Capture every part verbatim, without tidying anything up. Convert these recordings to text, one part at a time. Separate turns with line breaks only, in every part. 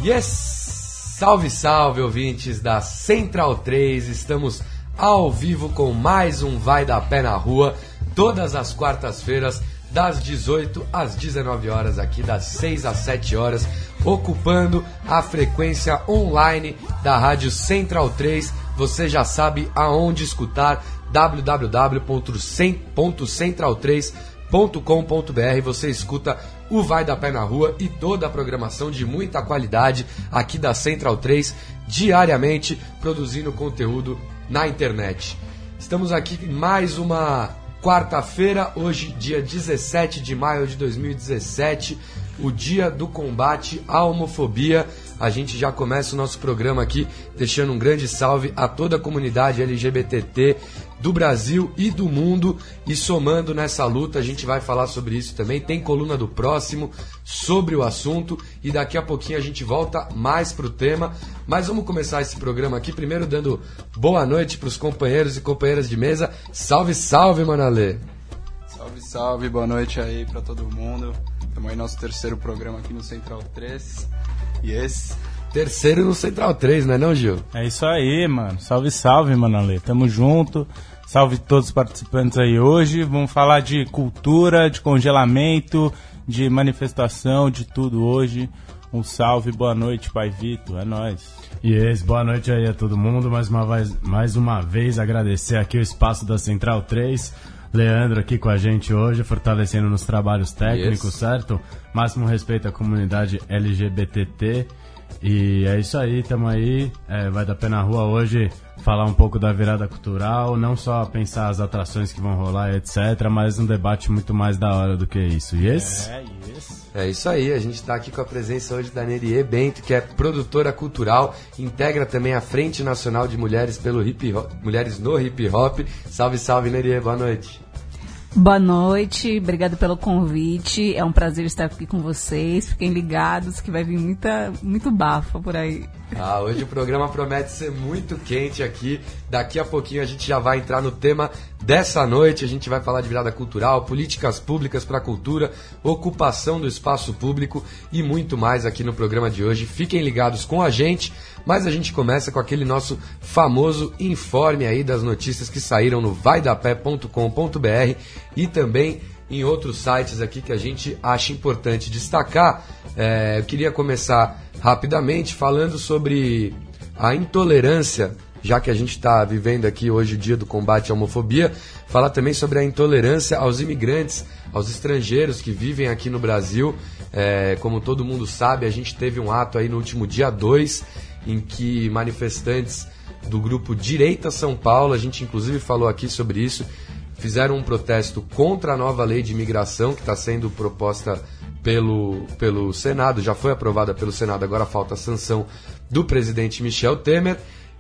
Yes! Salve, salve, ouvintes da Central três. Estamos ao vivo com mais um Vai da Pé na Rua, todas as quartas-feiras, das dezoito às dezenove horas, aqui das seis às sete horas, ocupando a frequência online da Rádio Central três. Você já sabe aonde escutar, w w w ponto central três ponto com ponto b r. Você escuta o Vai da Pé na Rua e toda a programação de muita qualidade aqui da Central três, diariamente produzindo conteúdo na internet. Estamos aqui em mais uma quarta-feira, hoje dia dezessete de maio de dois mil e dezessete, o dia do combate à homofobia. A gente já começa o nosso programa aqui deixando um grande salve a toda a comunidade L G B T T do Brasil e do mundo, e somando nessa luta, a gente vai falar sobre isso também. Tem coluna do Próximo sobre o assunto e daqui a pouquinho a gente volta mais pro tema. Mas vamos começar esse programa aqui primeiro dando boa noite pros companheiros e companheiras de mesa. Salve, salve, Manalê!
Salve, salve, boa noite aí pra todo mundo. Estamos aí no nosso terceiro programa aqui no Central três. Yes!
Terceiro no Central três, não é não, Gil?
É isso aí, mano. Salve, salve, Manalê. Tamo junto. Salve todos os participantes aí hoje. Vamos falar de cultura, de congelamento, de manifestação, de tudo hoje. Um salve, boa noite, Pai Vitor. É nóis.
Yes, boa noite aí a todo mundo. Mais uma vez, mais uma vez agradecer aqui o espaço da Central três. Leandro aqui com a gente hoje, fortalecendo nos trabalhos técnicos, yes. Certo? Máximo respeito à comunidade L G B T T. E é isso aí, tamo aí, é, vai dar pé na rua hoje falar um pouco da virada cultural, não só pensar as atrações que vão rolar, etcétera, mas um debate muito mais da hora do que isso, yes?
É, yes.
É isso aí, a gente tá aqui com a presença hoje da Nerie Bento, que é produtora cultural, integra também a Frente Nacional de Mulheres pelo Hip Hop, Mulheres no Hip Hop. Salve, salve, Nerie, boa noite.
Boa noite, obrigado pelo convite, é um prazer estar aqui com vocês, fiquem ligados que vai vir muita, muito bafo por aí.
Ah, hoje o programa promete ser muito quente aqui, daqui a pouquinho a gente já vai entrar no tema dessa noite, a gente vai falar de virada cultural, políticas públicas para a cultura, ocupação do espaço público e muito mais aqui no programa de hoje. Fiquem ligados com a gente, mas a gente começa com aquele nosso famoso informe aí das notícias que saíram no vai da pé ponto com ponto b r e também em outros sites aqui que a gente acha importante destacar. É, eu queria começar rapidamente falando sobre a intolerância, já que a gente está vivendo aqui hoje o dia do combate à homofobia, falar também sobre a intolerância aos imigrantes, aos estrangeiros que vivem aqui no Brasil. É, como todo mundo sabe, a gente teve um ato aí no último dia dois, em que manifestantes do grupo Direita São Paulo, a gente inclusive falou aqui sobre isso, fizeram um protesto contra a nova lei de imigração que está sendo proposta pelo, pelo Senado, já foi aprovada pelo Senado, agora falta a sanção do presidente Michel Temer.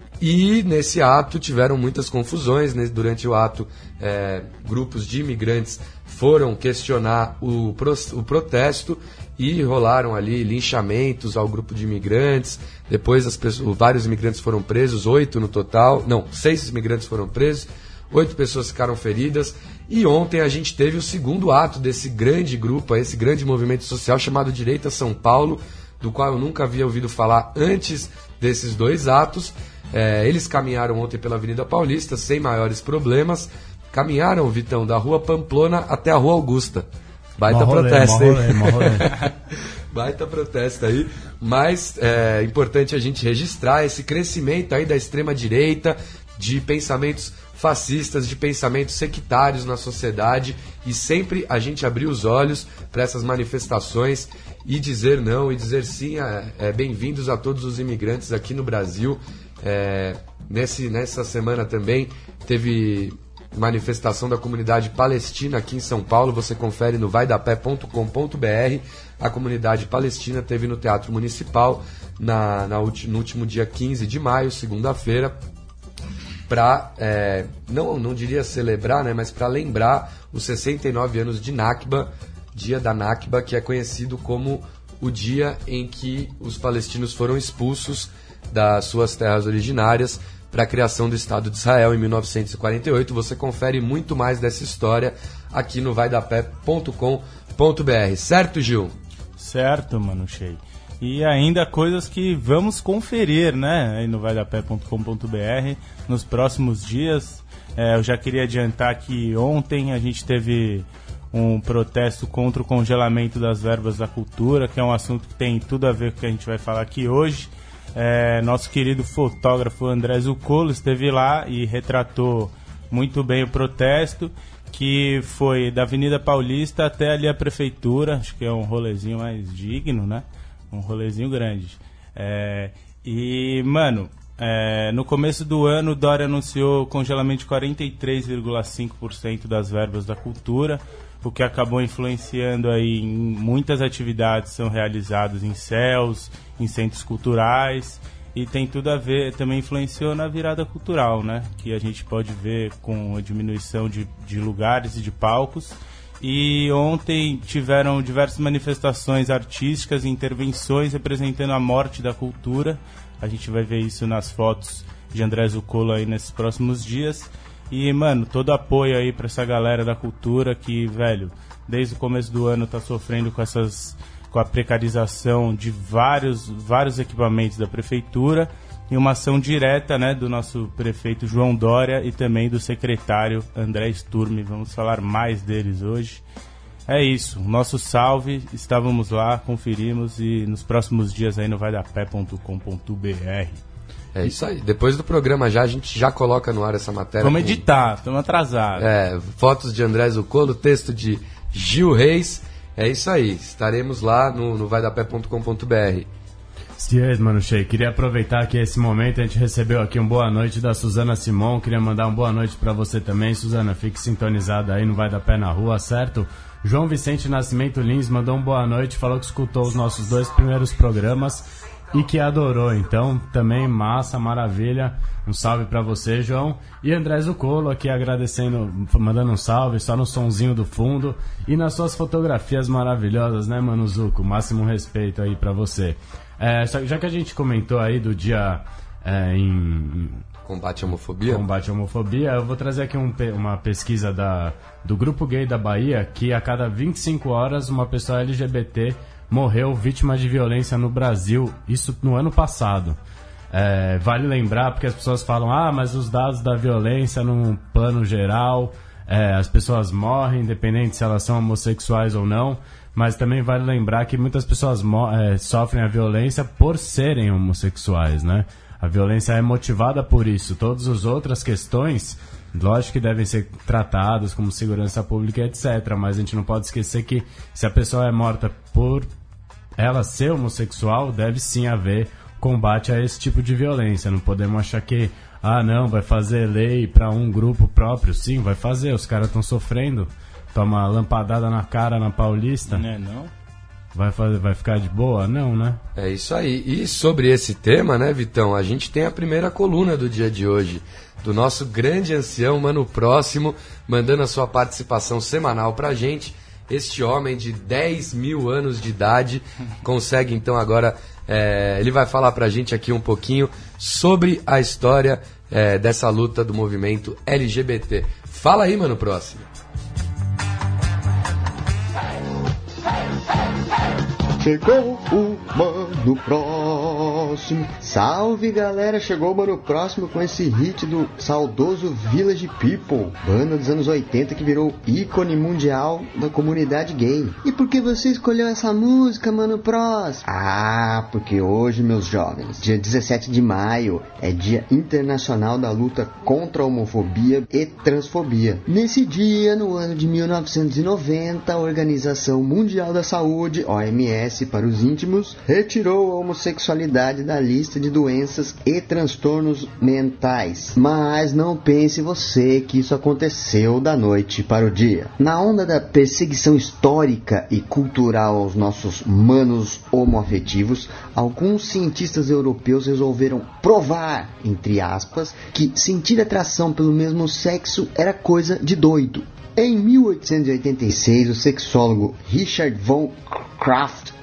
E nesse ato tiveram muitas confusões, né? Durante o ato, é, grupos de imigrantes foram questionar o, pro, o protesto e rolaram ali linchamentos ao grupo de imigrantes. Depois as pessoas, vários imigrantes foram presos, oito no total, não, seis imigrantes foram presos, oito pessoas ficaram feridas. E ontem a gente teve o segundo ato desse grande grupo, esse grande movimento social chamado Direita São Paulo, do qual eu nunca havia ouvido falar antes desses dois atos. É, eles caminharam ontem pela Avenida Paulista sem maiores problemas. Caminharam, Vitão, da Rua Pamplona até a Rua Augusta. Baita
mó
protesto
rolê,
aí.
mó rolê, mó rolê.
Baita protesto aí. Mas é importante a gente registrar esse crescimento aí da extrema-direita, de pensamentos fascistas, de pensamentos sectários na sociedade, e sempre a gente abrir os olhos para essas manifestações e dizer não e dizer sim. É, é, bem-vindos a todos os imigrantes aqui no Brasil. É, nesse, nessa semana também teve manifestação da comunidade palestina aqui em São Paulo. Você confere no vai da pé ponto com ponto b r. A comunidade palestina teve no Teatro Municipal na, na, no último dia quinze de maio, segunda-feira, para, é, não, não diria celebrar, né, mas para lembrar os sessenta e nove anos de Nakba, dia da Nakba, que é conhecido como o dia em que os palestinos foram expulsos das suas terras originárias para a criação do Estado de Israel em mil novecentos e quarenta e oito. Você confere muito mais dessa história aqui no vai da pé ponto com ponto b r. Certo, Gil?
Certo, mano, Shei. e ainda coisas que vamos conferir, né, aí no vai da pé ponto com ponto b r nos próximos dias. É, eu já queria adiantar que ontem a gente teve um protesto contra o congelamento das verbas da cultura, que é um assunto que tem tudo a ver com o que a gente vai falar aqui hoje. É, nosso querido fotógrafo André Zuccolo esteve lá e retratou muito bem o protesto, que foi da Avenida Paulista até ali a prefeitura. Acho que é um rolezinho mais digno, né? Um rolezinho grande. É, e, mano, é, no começo do ano o Dória anunciou o congelamento de quarenta e três vírgula cinco por cento das verbas da cultura, o que acabou influenciando aí em muitas atividades que são realizadas em C E Ls, em centros culturais, e tem tudo a ver, também influenciou na virada cultural, né? Que a gente pode ver com a diminuição de, de lugares e de palcos. E ontem tiveram diversas manifestações artísticas e intervenções representando a morte da cultura. A gente vai ver isso nas fotos de André Zuccolo aí nesses próximos dias. E, mano, todo apoio aí pra essa galera da cultura que, velho, desde o começo do ano tá sofrendo com essas... com a precarização de vários, vários equipamentos da prefeitura, e uma ação direta, né, do nosso prefeito João Dória e também do secretário André Sturmi. Vamos falar mais deles hoje. É isso, nosso salve, estávamos lá, conferimos, e nos próximos dias aí no vai da pé ponto com ponto b r.
É isso aí, depois do programa já a gente já coloca no ar essa matéria.
Vamos
com,
editar, estamos atrasados.
É, fotos de André Zuccolo, texto de Gil Reis. É isso aí, estaremos lá no, no vai da pé ponto com ponto b r.
Yes, mano, Shea, queria aproveitar que esse momento a gente recebeu aqui um boa noite da Suzana Simon. Queria mandar um boa noite pra você também, Suzana. Fique sintonizada aí no Vai da Pé na Rua, certo? João Vicente Nascimento Lins mandou um boa noite, falou que escutou os nossos dois primeiros programas e que adorou. Então, também massa, maravilha. Um salve pra você, João. E André Zuccolo aqui agradecendo, mandando um salve, só no sonzinho do fundo. E nas suas fotografias maravilhosas, né, Mano Zucco? Máximo respeito aí pra você. É, já que a gente comentou aí do dia é, em...
Combate à homofobia?
Combate à homofobia, eu vou trazer aqui um, uma pesquisa da, do Grupo Gay da Bahia, que a cada vinte e cinco horas uma pessoa L G B T morreu vítima de violência no Brasil, isso no ano passado. É, vale lembrar, porque as pessoas falam, ah, mas os dados da violência num plano geral, é, as pessoas morrem, independente se elas são homossexuais ou não, mas também vale lembrar que muitas pessoas é, sofrem a violência por serem homossexuais, né? A violência é motivada por isso. Todas as outras questões, lógico que devem ser tratadas como segurança pública, etcétera. Mas a gente não pode esquecer que se a pessoa é morta por ela ser homossexual, deve sim haver combate a esse tipo de violência. Não podemos achar que, ah, não, vai fazer lei para um grupo próprio. Sim, vai fazer. Os caras estão sofrendo. Toma lampadada na cara na Paulista.
Não é não?
Vai, fazer, vai ficar de boa? Não, né?
É isso aí. E sobre esse tema, né, Vitão, a gente tem a primeira coluna do dia de hoje, do nosso grande ancião, Mano Próximo, mandando a sua participação semanal pra gente. Este homem de dez mil anos de idade consegue, então, agora... É, ele vai falar pra gente aqui um pouquinho sobre a história é, dessa luta do movimento L G B T. Fala aí, Mano Próximo.
Chegou o Mano Próximo. Salve, galera, chegou o Mano Próximo com esse hit do saudoso Village People, banda dos anos oitenta que virou ícone mundial da comunidade gay. E por que você escolheu essa música, Mano Próximo? Ah, porque hoje, meus jovens, dia dezessete de maio, é Dia Internacional da Luta contra a Homofobia e Transfobia. Nesse dia, no ano de mil novecentos e noventa, a Organização Mundial da Saúde, O M S para os íntimos, retirou a homossexualidade da lista de doenças e transtornos mentais. Mas não pense você que isso aconteceu da noite para o dia. Na onda da perseguição histórica e cultural aos nossos manos homoafetivos, alguns cientistas europeus resolveram provar, entre aspas, que sentir atração pelo mesmo sexo era coisa de doido. Em mil oitocentos e oitenta e seis, o sexólogo Richard von Kraft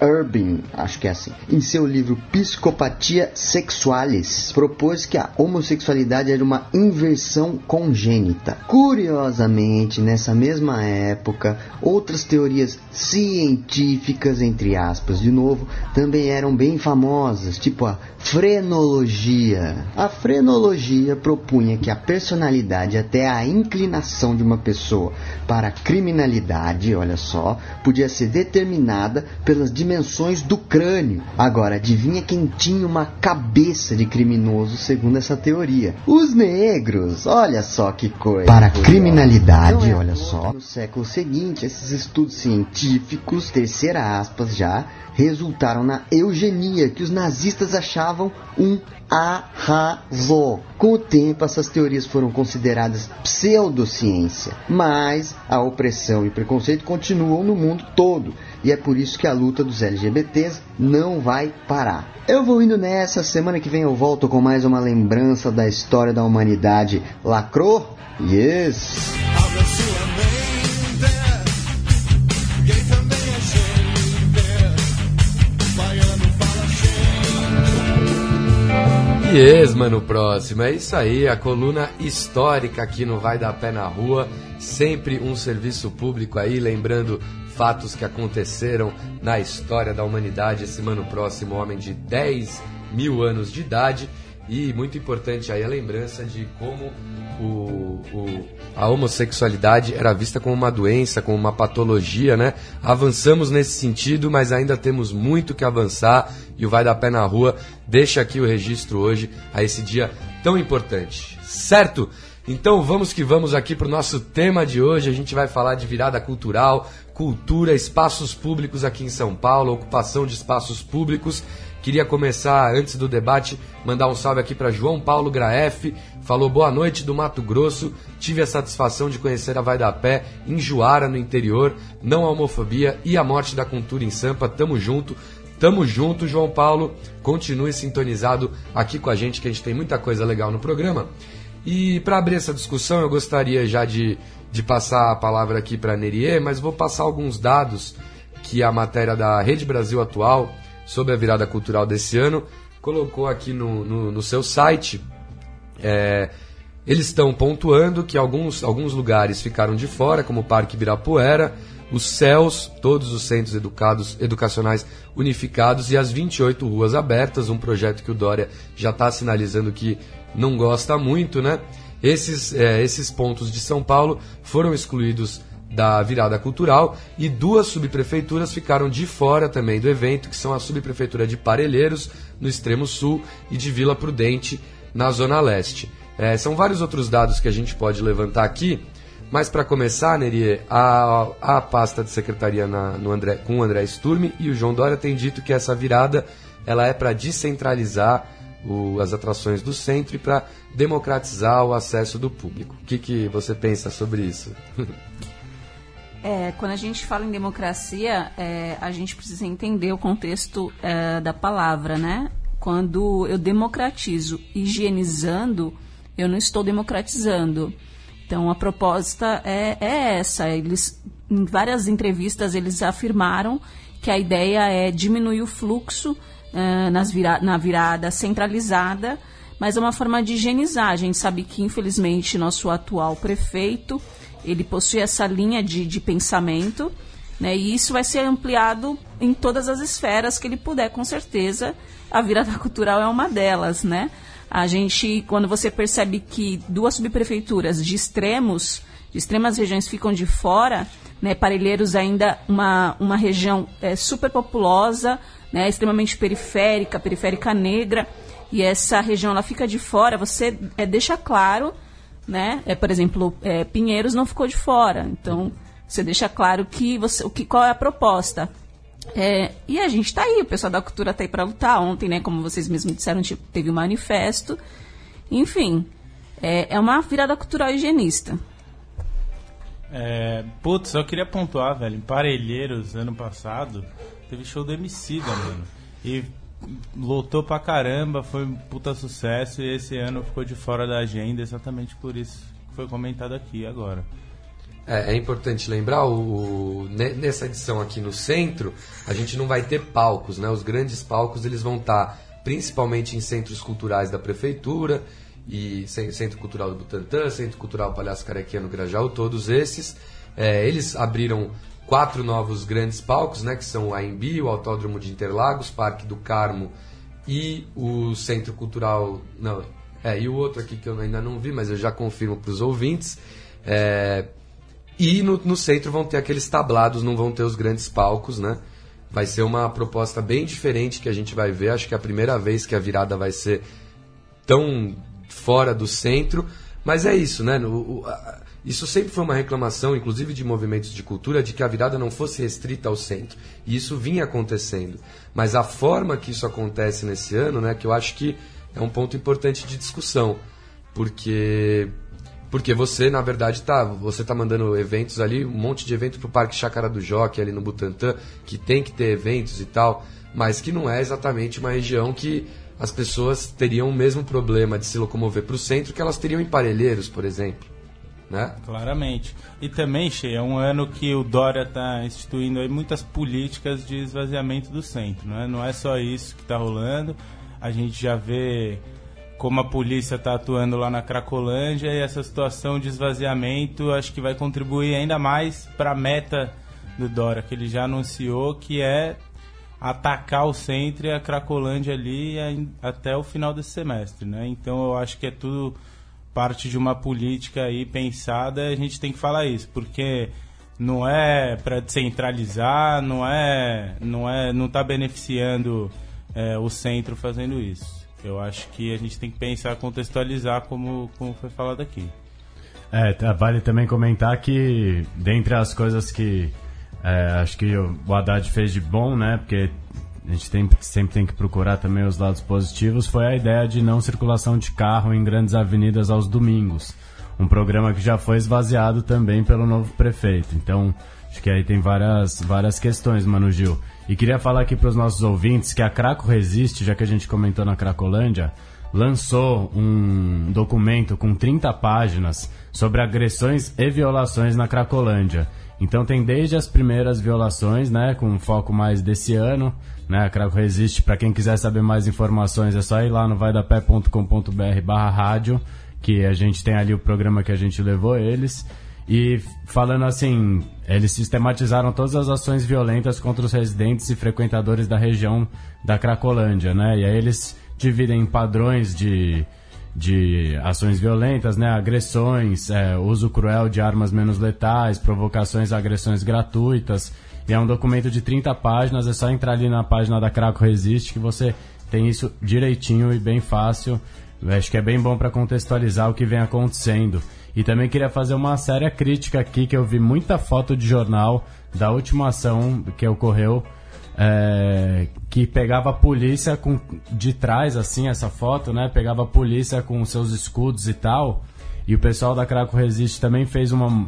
Urban, acho que é assim, em seu livro Psicopatia Sexualis, propôs que a homossexualidade era uma inversão congênita. Curiosamente, nessa mesma época, outras teorias científicas, entre aspas, de novo, também eram bem famosas, tipo a frenologia. A frenologia propunha que a personalidade, até a inclinação de uma pessoa para a criminalidade, olha só, podia ser determinada pelas dimensões do crânio. Agora, adivinha quem tinha uma cabeça de criminoso segundo essa teoria? Os negros, olha só que coisa. Para a criminalidade, então, olha só, no século seguinte, esses estudos científicos, terceira aspas já, resultaram na eugenia, que os nazistas achavam um arraso. Com o tempo, essas teorias foram consideradas pseudociência, mas a opressão e preconceito continuam no mundo todo, e é por isso que a luta dos L G B Ts não vai parar. Eu vou indo nessa, semana que vem eu volto com mais uma lembrança da história da humanidade. Lacrou? Yes!
Yes, mano, próximo. É isso aí, a coluna histórica aqui no Vai Dar Pé na Rua. Sempre um serviço público aí, lembrando fatos que aconteceram na história da humanidade. Esse mano próximo, homem de dez mil anos de idade. E muito importante aí a lembrança de como o, o, a homossexualidade era vista como uma doença, como uma patologia, né? Avançamos nesse sentido, mas ainda temos muito que avançar, e o Vai Dar Pé na Rua deixa aqui o registro hoje a esse dia tão importante, certo? Então vamos que vamos aqui para o nosso tema de hoje. A gente vai falar de virada cultural, cultura, espaços públicos aqui em São Paulo, ocupação de espaços públicos. Queria começar, antes do debate, mandar um salve aqui para João Paulo Graef. Falou, boa noite do Mato Grosso. Tive a satisfação de conhecer a Vai Dar Pé em Juara, no interior. Não a homofobia e a morte da cultura em Sampa. Tamo junto. Tamo junto, João Paulo. Continue sintonizado aqui com a gente, que a gente tem muita coisa legal no programa. E para abrir essa discussão, eu gostaria já de, de passar a palavra aqui para a Nerie, mas vou passar alguns dados que a matéria da Rede Brasil Atual sobre a virada cultural desse ano colocou aqui no, no, no seu site. É, eles estão pontuando que alguns, alguns lugares ficaram de fora, como o Parque Ibirapuera, os C E Ls, todos os centros educados, educacionais unificados, e as vinte e oito ruas abertas, um projeto que o Dória já está sinalizando que não gosta muito, né? Esses, é, esses pontos de São Paulo foram excluídos da virada cultural, e duas subprefeituras ficaram de fora também do evento, que são a subprefeitura de Parelheiros, no extremo sul, e de Vila Prudente, na zona leste. É, são vários outros dados que a gente pode levantar aqui, mas para começar, Nerie, a, a pasta de secretaria na, no André, com o André Sturme e o João Dória tem dito que essa virada ela é para descentralizar o, as atrações do centro e para democratizar o acesso do público. O que, que você pensa sobre isso?
É, quando a gente fala em democracia, é, a gente precisa entender o contexto é, da palavra, né? Quando eu democratizo higienizando, eu não estou democratizando. Então, a proposta é, é essa. Eles, em várias entrevistas, eles afirmaram que a ideia é diminuir o fluxo é, nas vira, na virada centralizada, mas é uma forma de higienizar. A gente sabe que, infelizmente, nosso atual prefeito, ele possui essa linha de, de pensamento, né, e isso vai ser ampliado em todas as esferas que ele puder, com certeza. A virada cultural é uma delas, né? A gente, quando você percebe que duas subprefeituras de extremos, de extremas regiões ficam de fora, né, Parelheiros ainda uma, uma região é, super populosa, né, extremamente periférica, periférica negra, e essa região ela fica de fora, você é, deixa claro, né? É, por exemplo, é, Pinheiros não ficou de fora, então você deixa claro que você, o que, qual é a proposta. É, e a gente está aí, o pessoal da cultura está aí para lutar. Ontem, né, como vocês mesmos disseram, tipo, teve um manifesto. Enfim, é, é uma virada cultural higienista.
É, putz, eu queria pontuar, velho, em Parelheiros, ano passado, teve show do Emicida, mano. E lotou pra caramba, foi um puta sucesso, e esse ano ficou de fora da agenda exatamente por isso que foi comentado aqui agora.
É, é importante lembrar, o, nessa edição aqui no centro, a gente não vai ter palcos, né? Os grandes palcos eles vão estar principalmente em centros culturais da prefeitura, e Centro Cultural do Butantã, Centro Cultural Palhaço Carequinha no Grajaú, todos esses. É, eles abriram quatro novos grandes palcos, né? Que são o A M B, o Autódromo de Interlagos, Parque do Carmo e o Centro Cultural... Não, é, e o outro aqui que eu ainda não vi, mas eu já confirmo para os ouvintes. É... E no, no centro vão ter aqueles tablados, não vão ter os grandes palcos, né? Vai ser uma proposta bem diferente que a gente vai ver. Acho que é a primeira vez que a virada vai ser tão fora do centro. Mas é isso, né? O, o, a, isso sempre foi uma reclamação, inclusive de movimentos de cultura, de que a virada não fosse restrita ao centro. E isso vinha acontecendo. Mas a forma que isso acontece nesse ano, né? Que eu acho que é um ponto importante de discussão. Porque... Porque você, na verdade, tá, você tá mandando eventos ali, um monte de evento pro Parque Chácara do Jockey, ali no Butantã, que tem que ter eventos e tal, mas que não é exatamente uma região que as pessoas teriam o mesmo problema de se locomover pro centro que elas teriam em Parelheiros, por exemplo. Né?
Claramente. E também, Che, é um ano que o Dória tá instituindo aí muitas políticas de esvaziamento do centro. Não é, não é só isso que tá rolando, a gente já vê... como a polícia está atuando lá na Cracolândia, e essa situação de esvaziamento acho que vai contribuir ainda mais para a meta do Dória, que ele já anunciou, que é atacar o centro e a Cracolândia ali até o final desse semestre, né? Então eu acho que é tudo parte de uma política aí pensada, e a gente tem que falar isso, porque não é para descentralizar, não é, não é, não está beneficiando é, o centro fazendo isso. Eu acho que a gente tem que pensar, contextualizar como, como foi falado aqui.
É, vale também comentar que, dentre as coisas que é, acho que o Haddad fez de bom, né, porque a gente tem, sempre tem que procurar também os lados positivos, foi a ideia de não circulação de carro em grandes avenidas aos domingos. Um programa que já foi esvaziado também pelo novo prefeito. Então, acho que aí tem várias, várias questões, Mano Gil. E queria falar aqui para os nossos ouvintes que a Craco Resiste, já que a gente comentou na Cracolândia, lançou um documento com trinta páginas sobre agressões e violações na Cracolândia. Então tem desde as primeiras violações, né, com um foco mais desse ano, né, a Craco Resiste, para quem quiser saber mais informações é só ir lá no vai da pé ponto com ponto b r barra rádio, que a gente tem ali o programa que a gente levou eles. E falando assim, eles sistematizaram todas as ações violentas contra os residentes e frequentadores da região da Cracolândia, né? E aí eles dividem em padrões de, de ações violentas, né? Agressões, é, uso cruel de armas menos letais, provocações a agressões gratuitas. E é um documento de trinta páginas, é só entrar ali na página da Craco Resiste que você tem isso direitinho e bem fácil. Eu acho que é bem bom para contextualizar o que vem acontecendo. E também queria fazer uma séria crítica aqui, que eu vi muita foto de jornal da última ação que ocorreu, é, que pegava a polícia com, de trás, assim, essa foto, né? Pegava a polícia com seus escudos e tal. E o pessoal da Craco Resiste também fez uma...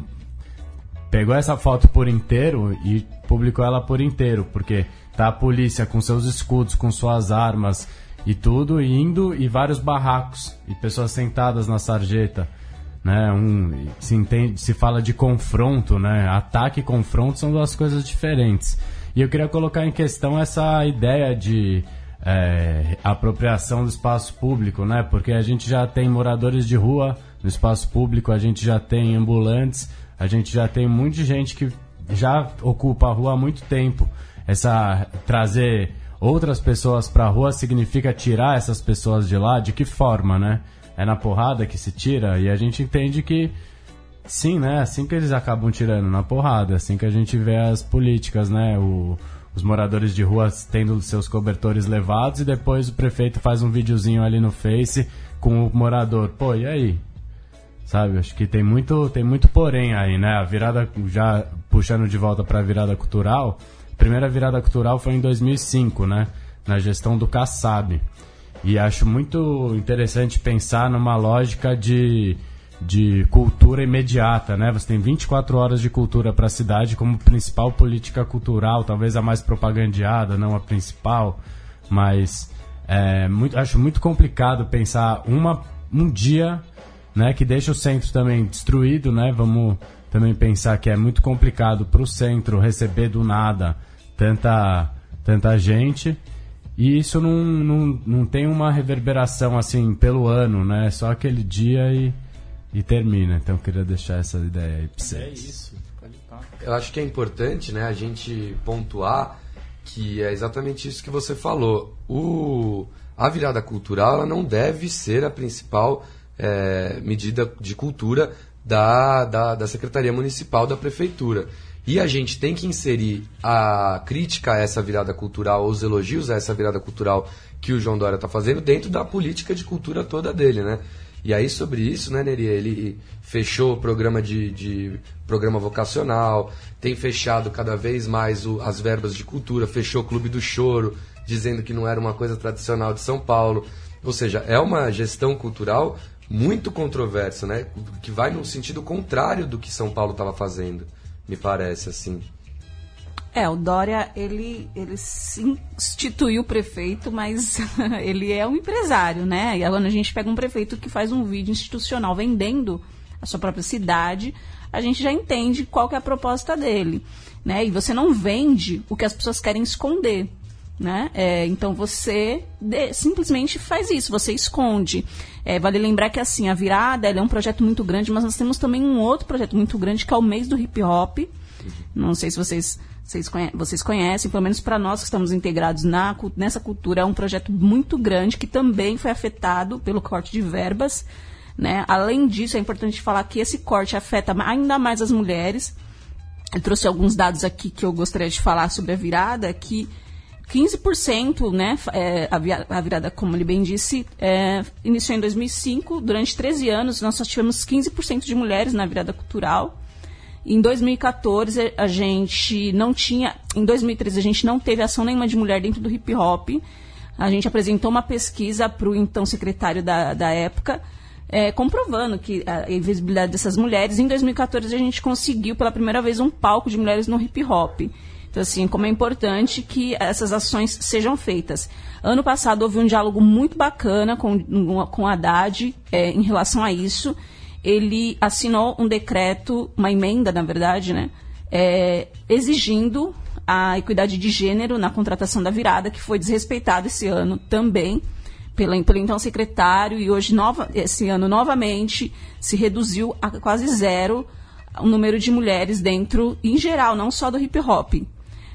Pegou essa foto por inteiro e publicou ela por inteiro, porque tá a polícia com seus escudos, com suas armas e tudo, indo, e vários barracos, e pessoas sentadas na sarjeta. Né, um, se, entende, se fala de confronto, né? Ataque e confronto são duas coisas diferentes. E eu queria colocar em questão essa ideia de é, apropriação do espaço público, né? Porque a gente já tem moradores de rua no espaço público, a gente já tem ambulantes, a gente já tem um monte de gente que já ocupa a rua há muito tempo. Essa, trazer outras pessoas para a rua significa tirar essas pessoas de lá? De que forma, né? É na porrada que se tira, e a gente entende que sim, né? Assim que eles acabam tirando, na porrada. Assim que a gente vê as políticas, né? O, os moradores de rua tendo seus cobertores levados, e depois o prefeito faz um videozinho ali no Face com o morador. Pô, e aí? Sabe? Acho que tem muito, tem muito porém aí, né? A virada, já puxando de volta para a virada cultural, a primeira virada cultural foi em dois mil e cinco, né? Na gestão do Kassab. E acho muito interessante pensar numa lógica de, de cultura imediata, né? Você tem vinte e quatro horas de cultura para a cidade como principal política cultural, talvez a mais propagandeada, não a principal, mas é, muito, acho muito complicado pensar uma, um dia né, que deixa o centro também destruído, né? Vamos também pensar que é muito complicado para o centro receber do nada tanta, tanta gente, e isso não, não, não tem uma reverberação assim pelo ano, né? Só aquele dia e, e termina. Então eu queria deixar essa ideia aí para vocês.
É isso.
Eu acho que é importante, né, a gente pontuar que é exatamente isso que você falou. O, a virada cultural ela não deve ser a principal é, medida de cultura da, da, da Secretaria Municipal da Prefeitura. E a gente tem que inserir a crítica a essa virada cultural, os elogios a essa virada cultural que o João Dória está fazendo dentro da política de cultura toda dele, né? E aí sobre isso, né, Neri, ele fechou o programa de, de programa vocacional, tem fechado cada vez mais o, as verbas de cultura, fechou o Clube do Choro, dizendo que não era uma coisa tradicional de São Paulo. Ou seja, é uma gestão cultural muito controversa, né, que vai no sentido contrário do que São Paulo estava fazendo, me parece, assim.
É, o Dória, ele, ele sim instituiu o prefeito, mas ele é um empresário, né? E agora a gente pega um prefeito que faz um vídeo institucional vendendo a sua própria cidade, a gente já entende qual que é a proposta dele, né? E você não vende o que as pessoas querem esconder, né? É, então você de, simplesmente faz isso, você esconde. É, vale lembrar que assim, a virada ela é um projeto muito grande, mas nós temos também um outro projeto muito grande que é o mês do hip hop. Não sei se vocês Vocês conhecem, vocês conhecem, pelo menos para nós que estamos integrados na, nessa cultura, é um projeto muito grande que também foi afetado pelo corte de verbas, né? Além disso, é importante falar que esse corte afeta ainda mais as mulheres. Eu trouxe alguns dados aqui que eu gostaria de falar sobre a virada, que quinze por cento, né, é, a virada, como ele bem disse, é, iniciou em dois mil e cinco, durante treze anos nós só tivemos quinze por cento de mulheres na virada cultural. Em dois mil e quatorze, a gente não tinha... Em dois mil e treze, a gente não teve ação nenhuma de mulher dentro do hip-hop. A gente apresentou uma pesquisa para o então secretário da, da época, é, comprovando que a invisibilidade dessas mulheres. Em dois mil e quatorze, a gente conseguiu, pela primeira vez, um palco de mulheres no hip-hop. Então, assim, como é importante que essas ações sejam feitas. Ano passado, houve um diálogo muito bacana com, com o Haddad é, em relação a isso. Ele assinou um decreto, uma emenda, na verdade, né, é, exigindo a equidade de gênero na contratação da virada, que foi desrespeitada esse ano também pela, pelo então secretário, e hoje, nova, esse ano, novamente, se reduziu a quase zero o número de mulheres dentro, em geral, não só do hip-hop.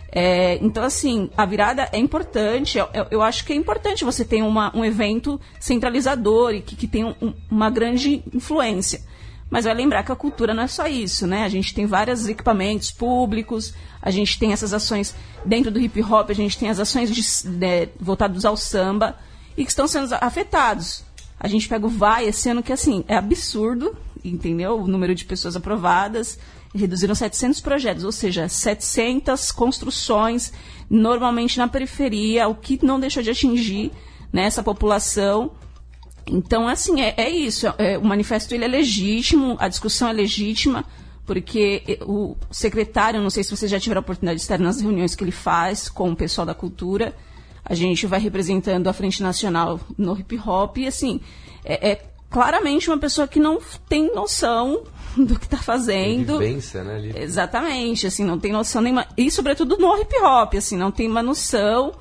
É, então, assim, a virada é importante. Eu, eu acho que é importante você ter uma, um evento centralizador e que, que tem um, uma grande influência. Mas vai lembrar que a cultura não é só isso, né? A gente tem vários equipamentos públicos, a gente tem essas ações dentro do hip-hop, a gente tem as ações de, de, voltadas ao samba e que estão sendo afetados. A gente pega o Vai esse ano, que assim, é absurdo, entendeu? O número de pessoas aprovadas. Reduziram setecentos projetos, ou seja, setecentas construções, normalmente na periferia, o que não deixou de atingir, né, essa população. Então, assim, é, é isso. É, o manifesto ele é legítimo, a discussão é legítima, porque o secretário, não sei se vocês já tiveram a oportunidade de estar nas reuniões que ele faz com o pessoal da cultura, a gente vai representando a Frente Nacional no hip-hop, e, assim, é, é claramente uma pessoa que não tem noção do que está fazendo.
Tem vivência, né, ali.
Exatamente, assim, não tem noção nenhuma. E, sobretudo, no hip-hop, assim, não tem uma noção.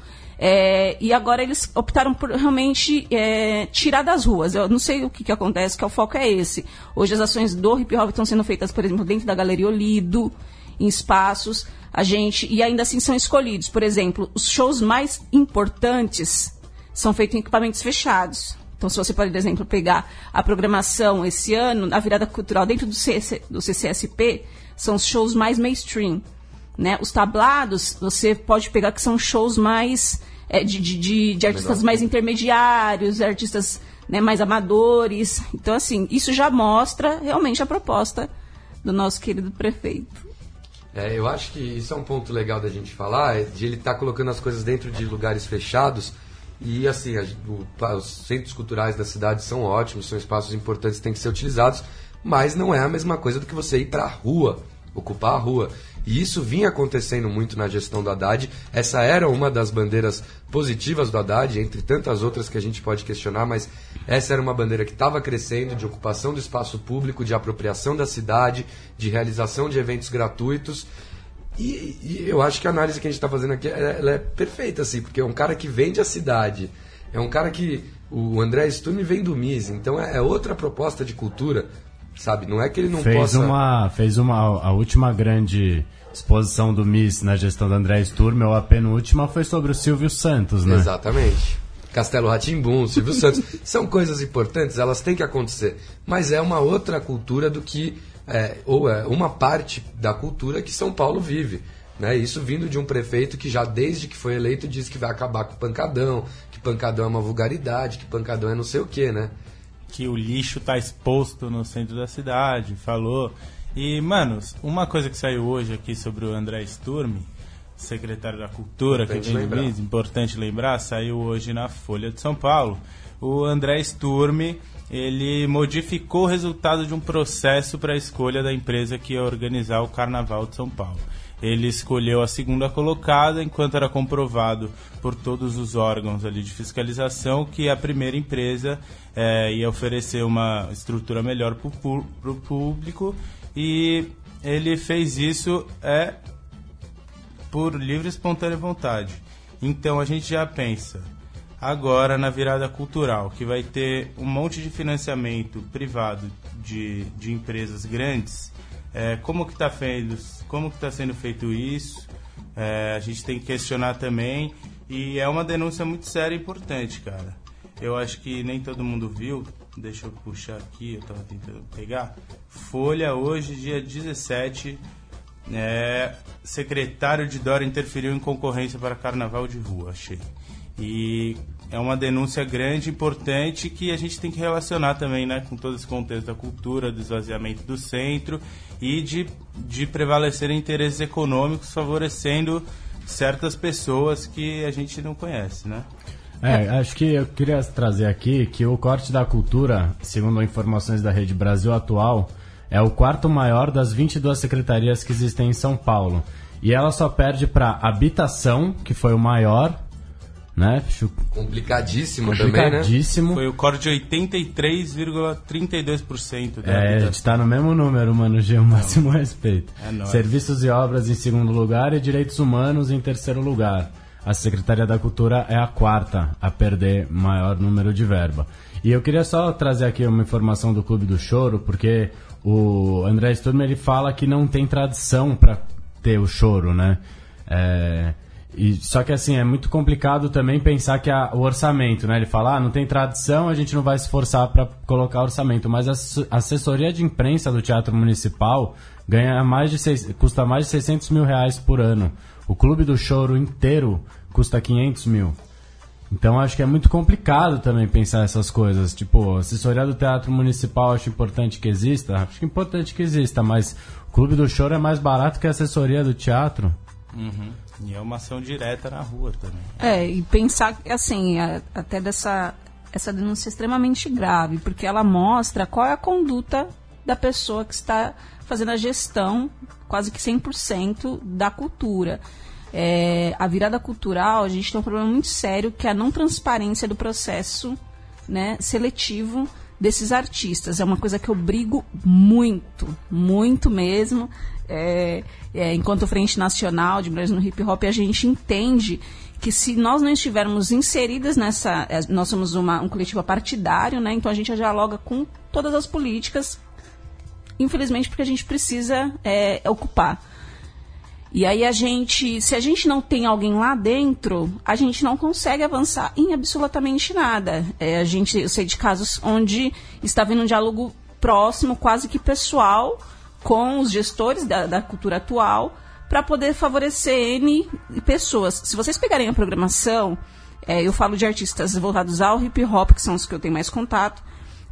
É, e agora eles optaram por realmente é, tirar das ruas. Eu não sei o que, que acontece, que o foco é esse. Hoje as ações do hip-hop estão sendo feitas, por exemplo, dentro da Galeria Olido, em espaços. A gente, e ainda assim são escolhidos. Por exemplo, os shows mais importantes são feitos em equipamentos fechados. Então, se você pode, por exemplo, pegar a programação esse ano, a virada cultural dentro do, C C, do C C S P, são os shows mais mainstream, né? Os tablados, você pode pegar que são shows mais é, de, de, de, de artistas mais intermediários, artistas, né, mais amadores. Então, assim, isso já mostra realmente a proposta do nosso querido prefeito.
É, eu acho que isso é um ponto legal da gente falar, de ele estar tá colocando as coisas dentro de lugares fechados. E assim, a, o, os centros culturais da cidade são ótimos, são espaços importantes que têm que ser utilizados, mas não é a mesma coisa do que você ir para a rua, ocupar a rua. E isso vinha acontecendo muito na gestão do Haddad. Essa era uma das bandeiras positivas do Haddad, entre tantas outras que a gente pode questionar, mas essa era uma bandeira que estava crescendo, de ocupação do espaço público, de apropriação da cidade, de realização de eventos gratuitos. E, e eu acho que a análise que a gente está fazendo aqui ela é perfeita, assim, porque é um cara que vende a cidade, é um cara que... O André Sturm vem do M I S, então é outra proposta de cultura, sabe? Não é que ele não
fez
possa...
Uma, fez uma... A última grande exposição do M I S na gestão do André Sturm, ou a penúltima, foi sobre o Silvio Santos, né?
Exatamente. Castelo Rá-Tim-Bum, Silvio Santos. São coisas importantes, elas têm que acontecer. Mas é uma outra cultura do que... É, ou é uma parte da cultura que São Paulo vive. Né? Isso vindo de um prefeito que já desde que foi eleito diz que vai acabar com o pancadão, que pancadão é uma vulgaridade, que pancadão é não sei o que, né?
Que o lixo tá exposto no centro da cidade, falou. E, manos, uma coisa que saiu hoje aqui sobre o André Sturm, secretário da Cultura, importante que vem do M I S, importante lembrar, saiu hoje na Folha de São Paulo. O André Sturm, ele modificou o resultado de um processo para a escolha da empresa que ia organizar o Carnaval de São Paulo. Ele escolheu a segunda colocada, enquanto era comprovado por todos os órgãos ali de fiscalização que a primeira empresa é, ia oferecer uma estrutura melhor para o público, e ele fez isso é, por livre e espontânea vontade. Então a gente já pensa, agora na virada cultural, que vai ter um monte de financiamento privado de, de empresas grandes. É, como que está como que tá sendo feito isso? É, a gente tem que questionar também, e é uma denúncia muito séria e importante, cara. Eu acho que nem todo mundo viu, deixa eu puxar aqui, eu estava tentando pegar. Folha, hoje, dia dezessete, é, secretário de Dória interferiu em concorrência para carnaval de rua, achei. E é uma denúncia grande, importante, que a gente tem que relacionar também, né, com todo esse contexto da cultura, do esvaziamento do centro e de, de prevalecer interesses econômicos favorecendo certas pessoas que a gente não conhece, né?
É, acho que eu queria trazer aqui que o corte da cultura, segundo informações da Rede Brasil Atual, é o quarto maior das vinte e duas secretarias que existem em São Paulo. E ela só perde para habitação, que foi o maior, né?
Complicadíssimo,
Complicadíssimo
também, né? Foi o corte de oitenta e três vírgula trinta e dois por cento da
É,
habitação.
a gente tá no mesmo número, mano, G, o máximo respeito.
É nóis.
Serviços e obras em segundo lugar e direitos humanos em terceiro lugar. A Secretaria da Cultura é a quarta a perder maior número de verba. E eu queria só trazer aqui uma informação do Clube do Choro, porque o André Sturm, ele fala que não tem tradição para ter o choro, né? É... E, só que assim, é muito complicado também pensar que a, o orçamento, né? Ele fala, ah, não tem tradição, a gente não vai se esforçar para colocar orçamento. Mas a assessoria de imprensa do Teatro Municipal ganha mais de seis, custa mais de seiscentos mil reais por ano. O Clube do Choro inteiro custa quinhentos mil. Então acho que é muito complicado também pensar essas coisas. Tipo, a assessoria do Teatro Municipal acho importante que exista. Acho que é importante que exista, mas o Clube do Choro é mais barato que a assessoria do teatro.
Uhum. E é uma ação direta na rua também.
É, e pensar, assim, a, até dessa essa denúncia extremamente grave, porque ela mostra qual é a conduta da pessoa que está fazendo a gestão, quase que cem por cento da cultura. É, a virada cultural, a gente tem um problema muito sério, que é a não transparência do processo, né, seletivo desses artistas. É uma coisa que eu brigo muito, muito mesmo. É, é, enquanto Frente Nacional de Mulheres no Hip Hop, a gente entende que se nós não estivermos inseridas nessa... Nós somos uma, um coletivo partidário, né? Então a gente dialoga com todas as políticas, infelizmente porque a gente precisa é, ocupar. E aí a gente, se a gente não tem alguém lá dentro, a gente não consegue avançar em absolutamente nada. É, a gente, eu sei de casos onde está havendo um diálogo próximo, quase que pessoal, com os gestores da, da cultura atual, para poder favorecer N pessoas. Se vocês pegarem a programação, é, eu falo de artistas voltados ao hip hop, que são os que eu tenho mais contato,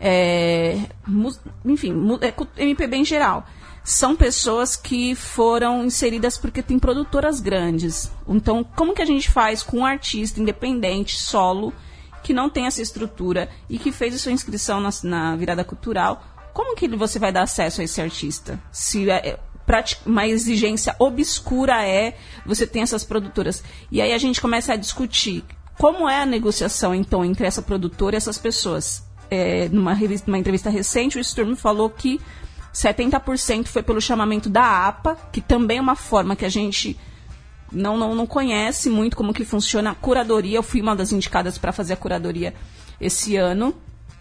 é, enfim, é, M P B em geral. São pessoas que foram inseridas porque tem produtoras grandes. Então, como que a gente faz com um artista independente, solo, que não tem essa estrutura e que fez a sua inscrição na, na virada cultural? Como que você vai dar acesso a esse artista? Se, uma exigência obscura é você ter essas produtoras. E aí a gente começa a discutir como é a negociação, então, entre essa produtora e essas pessoas. É, numa, revista, numa entrevista recente, o Sturm falou que setenta por cento foi pelo chamamento da A P A, que também é uma forma que a gente não, não, não conhece muito como que funciona a curadoria. Eu fui uma das indicadas para fazer a curadoria esse ano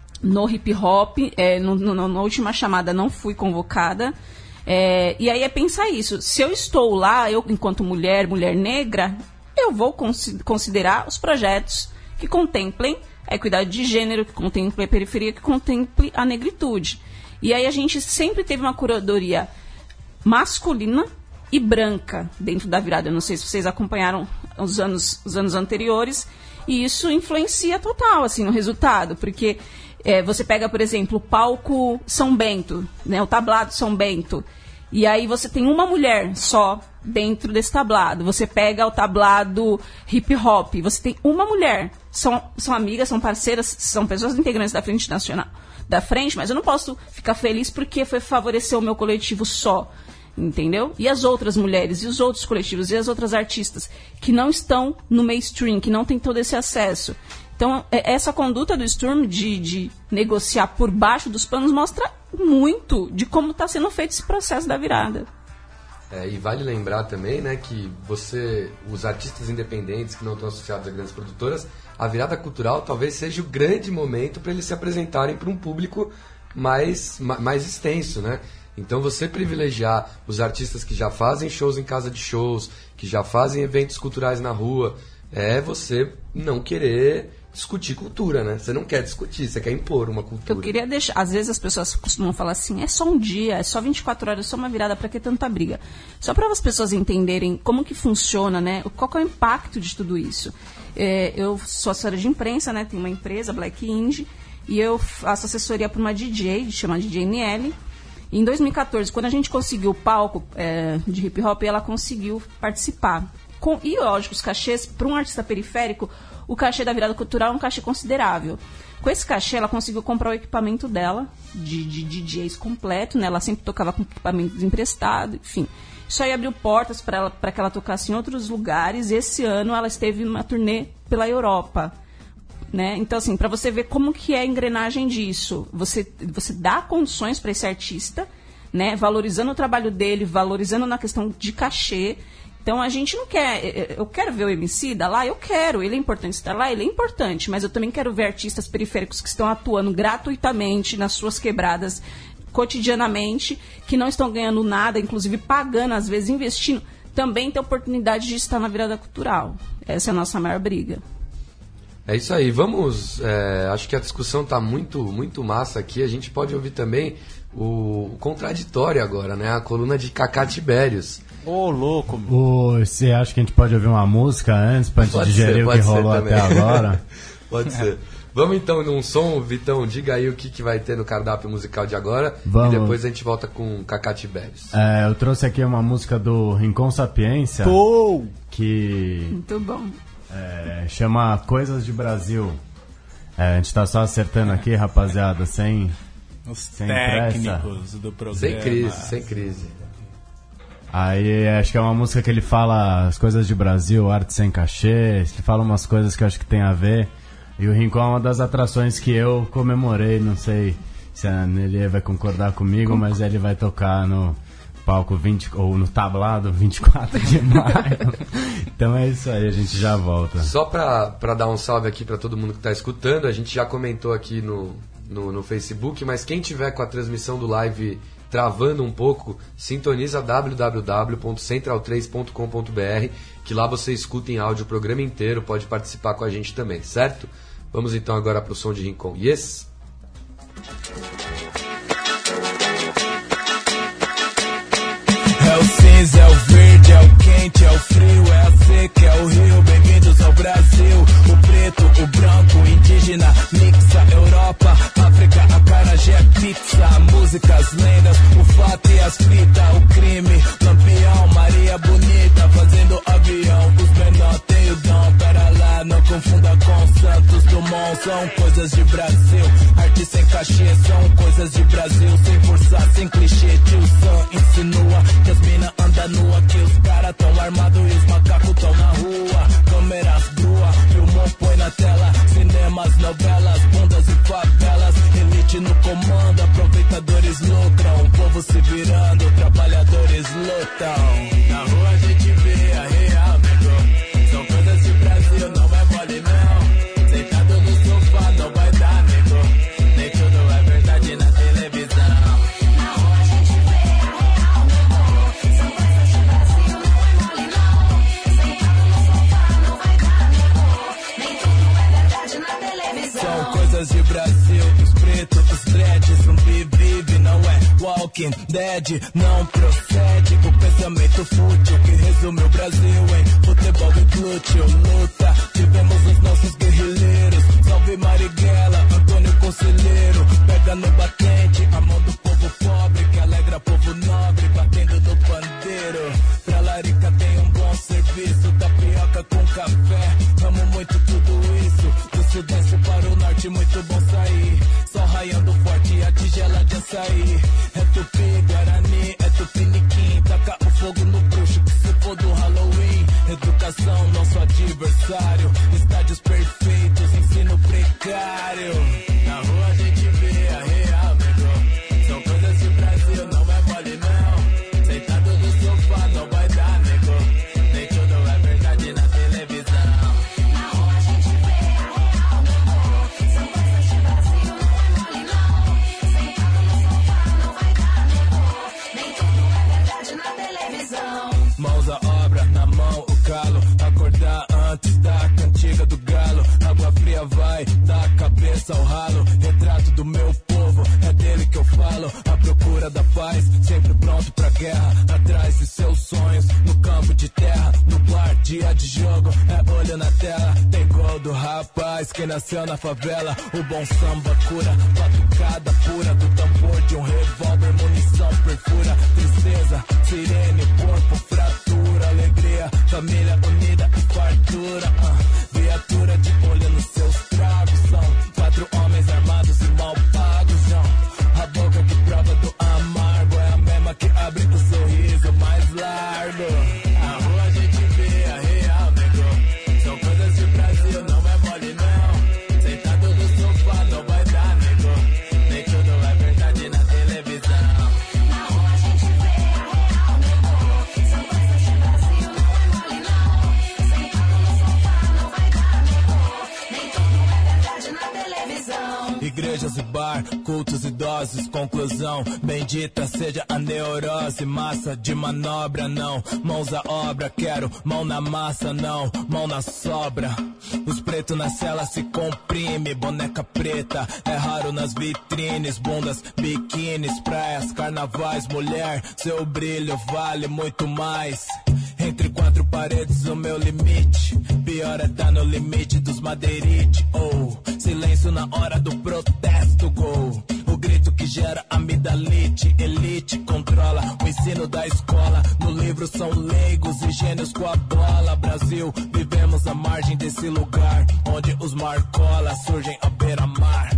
no hip hop, é, no, no, na última chamada não fui convocada. É, e aí é pensar isso, se eu estou lá, eu enquanto mulher, mulher negra, eu vou cons- considerar os projetos que contemplem a equidade de gênero, que contemplem a periferia, que contemplem a negritude. E aí a gente sempre teve uma curadoria masculina e branca dentro da virada. Eu não sei se vocês acompanharam os anos, os anos anteriores, e isso influencia total assim, no resultado, porque é, você pega, por exemplo, o palco São Bento, né, o tablado São Bento, e aí você tem uma mulher só dentro desse tablado. Você pega o tablado hip hop, você tem uma mulher. São, são amigas, são parceiras, são pessoas integrantes da Frente Nacional, da Frente, mas eu não posso ficar feliz porque foi favorecer o meu coletivo só, entendeu? E as outras mulheres, e os outros coletivos, e as outras artistas que não estão no mainstream, que não têm todo esse acesso. Então, essa conduta do Sturm de, de negociar por baixo dos panos mostra muito de como está sendo feito esse processo da virada.
É, e vale lembrar também, né, que você, os artistas independentes que não estão associados a grandes produtoras, a virada cultural talvez seja o grande momento para eles se apresentarem para um público mais, mais extenso, né? Então você privilegiar os artistas que já fazem shows em casa de shows, que já fazem eventos culturais na rua, é você não querer discutir cultura, né? Você não quer discutir, você quer impor uma cultura.
Eu queria deixar... Às vezes as pessoas costumam falar assim, é só um dia, é só vinte e quatro horas, é só uma virada, pra que tanta briga? Só para as pessoas entenderem como que funciona, né? Qual que é o impacto de tudo isso. É, eu sou assessora de imprensa, né? Tenho uma empresa, Black Indie, e eu faço assessoria para uma D J, chama D J N L. E em dois mil e catorze, quando a gente conseguiu o palco é, de hip hop, ela conseguiu participar. Com, e, lógico, os cachês, para um artista periférico, o cachê da virada cultural é um cachê considerável. Com esse cachê, ela conseguiu comprar o equipamento dela, de, de D Js completo, né? Ela sempre tocava com equipamento emprestado, enfim. Isso aí abriu portas para que ela tocasse em outros lugares, e esse ano ela esteve numa turnê pela Europa. Né? Então, assim, para você ver como que é a engrenagem disso, você, você dá condições para esse artista, né? Valorizando o trabalho dele, valorizando na questão de cachê. Então, a gente não quer... Eu quero ver o Emicida lá? Eu quero. Ele é importante estar lá? Ele é importante. Mas eu também quero ver artistas periféricos que estão atuando gratuitamente nas suas quebradas, cotidianamente, que não estão ganhando nada, inclusive pagando, às vezes investindo, também ter oportunidade de estar na virada cultural. Essa é a nossa maior briga.
É isso aí. Vamos... É, acho que a discussão está muito, muito massa aqui. A gente pode ouvir também o, o contraditório agora, né? A coluna de Cacá Tibérios.
Ô, oh, louco, meu.
Oh, você acha que a gente pode ouvir uma música antes pra gente pode digerir ser, o que rolou também. Até agora?
Pode ser. Vamos então num som, Vitão, diga aí o que, que vai ter no cardápio musical de agora.
Vamos.
E depois a gente volta com Cacá Tibérios.
É, eu trouxe aqui uma música do Rincon Sapiência.
Pô!
Que...
Muito bom.
É, chama Coisas de Brasil. É, a gente tá só acertando aqui, rapaziada, sem...
Os
sem
técnicos
pressa.
do programa.
Sem crise, sem crise.
Aí acho que é uma música que ele fala as coisas de Brasil, arte sem cachê, ele fala umas coisas que eu acho que tem a ver. E o Rincon é uma das atrações que eu comemorei, não sei se a Nelly vai concordar comigo, Com... mas ele vai tocar no palco vinte, ou no tablado vinte e quatro de maio. Então é isso aí, a gente já volta.
Só pra, pra dar um salve aqui pra todo mundo que tá escutando, a gente já comentou aqui no, no, no Facebook, mas quem tiver com a transmissão do live travando um pouco, sintoniza w w w ponto central três ponto com ponto b r, que lá você escuta em áudio o programa inteiro, pode participar com a gente também, certo? Vamos então agora pro som de Rincon. Yes!
É o cinza, é o verde, é o quente, é o frio, é a seca, é o rio, bem-vindos ao Brasil. O preto, o branco, indígena, mixa, Europa, África, acarajé, pizza, músicas, lendas, o fato e as fitas, o crime, lampião, Maria Bonita, fazendo avião, os menor tem o dom, pera lá, não confunda com Santos Dumont são coisas de Brasil. Arte sem cachê são coisas de Brasil. Sem forçar, sem clichê, tio Sam insinua que as mina anda nua, que os cara tão armado e os macacos tão na rua. Câmeras brua, filmou, põe na tela. Cinemas, novelas, bundas e favelas. Elite no comando, aproveitadores lucram. O povo se virando, trabalhadores lutam. Na rua a gente vê a real, nego. São coisas de Brasil, não é mole não. Deitado no sofá não vai dar, nego. Nem tudo é verdade na televisão.
Na rua a gente vê a real, nego. São coisas de Brasil, não é mole não. Deitado no sofá não vai dar, nego. Nem tudo é verdade na televisão.
São coisas de Brasil, os pretos, os dreads, zumbi vive, não é Walking Dead, não procede o pensamento fútil que resume o Brasil em futebol e glúteo, luta, tivemos os nossos guerrilheiros, salve Marighella, Antônio Conselheiro, pega no batente, a mão do povo pobre, que alegra povo nobre, batendo no pandeiro, pra Larica tem um bom serviço, tapioca com café, amo muito tudo isso, do sudeste para o norte, muito bom sair, só raiando forte a tigela de açaí, é tupi, guarani, é tupiniquim, taca o fogo no bruxo que se for do Halloween, educação, nosso adversário, estádios perfeitos, ensino precário, na rua a gente vê a real, nego, são coisas de Brasil, não é mole não, deitado no sofá não vai dar, nego, nem tudo é verdade na televisão.
Na rua a gente vê a real, nego. São coisas de Brasil, não é mole não. Deitado no sofá não vai dar, nego. Nem tudo é verdade na televisão.
Mãos à obra, na mão o calo, acordar antes da cantiga do galo, água fria vai da cabeça ao ralo, retrato do meu povo, é dele que eu falo, à procura da paz, sempre pronto pra guerra, atrás de seus sonhos, no campo de terra, no bar, dia de jogo, é olho na tela, tem gol do rapaz que nasceu na favela, o bom samba cura, batucada pura, do tambor de um revólver, munição perfura, tristeza, sirene, corpo, fratura, alegria, família unida e fartura, uh, viatura de olho nos seus tragos, são quatro homens armados e mal pagos, não, a boca que prova do amargo, é a mesma que abre o sorriso mais largo, na rua a gente vê a real, nego, são coisas de Brasil, não é mole não, deitado no sofá não vai dar, nego, nem tudo é verdade na televisão.
Na rua a gente vê a real, nego. São coisas de Brasil, não é mole não. Deitado no sofá não vai dar, nego. Nem tudo é verdade na televisão.
Igrejas e bar, cultos idosos, conclusão, bendita seja a neurose, massa de manobra não, mãos à obra, quero mão na massa não, mão na sobra, os pretos na cela se comprime, boneca preta, é raro nas vitrines, bundas, biquínis, praias, carnavais, mulher, seu brilho vale muito mais. Entre quatro paredes o meu limite, pior é tá no limite dos madeirite, ou oh, silêncio na hora do protesto, gol, o grito que gera amidalite, elite controla o ensino da escola, no livro são leigos e gênios com a bola, Brasil, vivemos à margem desse lugar, onde os marcola surgem à beira-mar.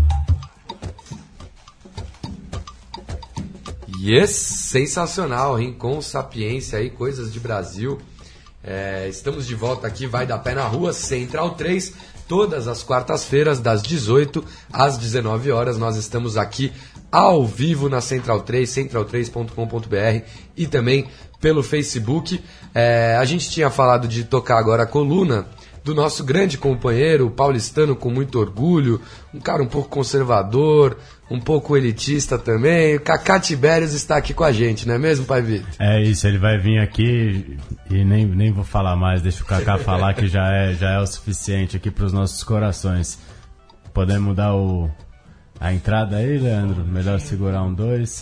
Yes, sensacional, hein? Com sapiência aí, coisas de Brasil. É, estamos de volta aqui, vai dar pé na rua, Central três, todas as quartas-feiras, das dezoito às dezenove horas. Nós estamos aqui ao vivo na Central três, central três ponto com ponto b r e também pelo Facebook. É, a gente tinha falado de tocar agora a coluna do nosso grande companheiro, paulistano com muito orgulho, um cara um pouco conservador, um pouco elitista também. O Kaká Tibérios está aqui com a gente, não é mesmo, Pai Vitor?
É isso, ele vai vir aqui e nem, nem vou falar mais, deixa o Kaká falar que já é, já é o suficiente aqui para os nossos corações. Podemos dar o, a entrada aí, Leandro? Melhor segurar um dois.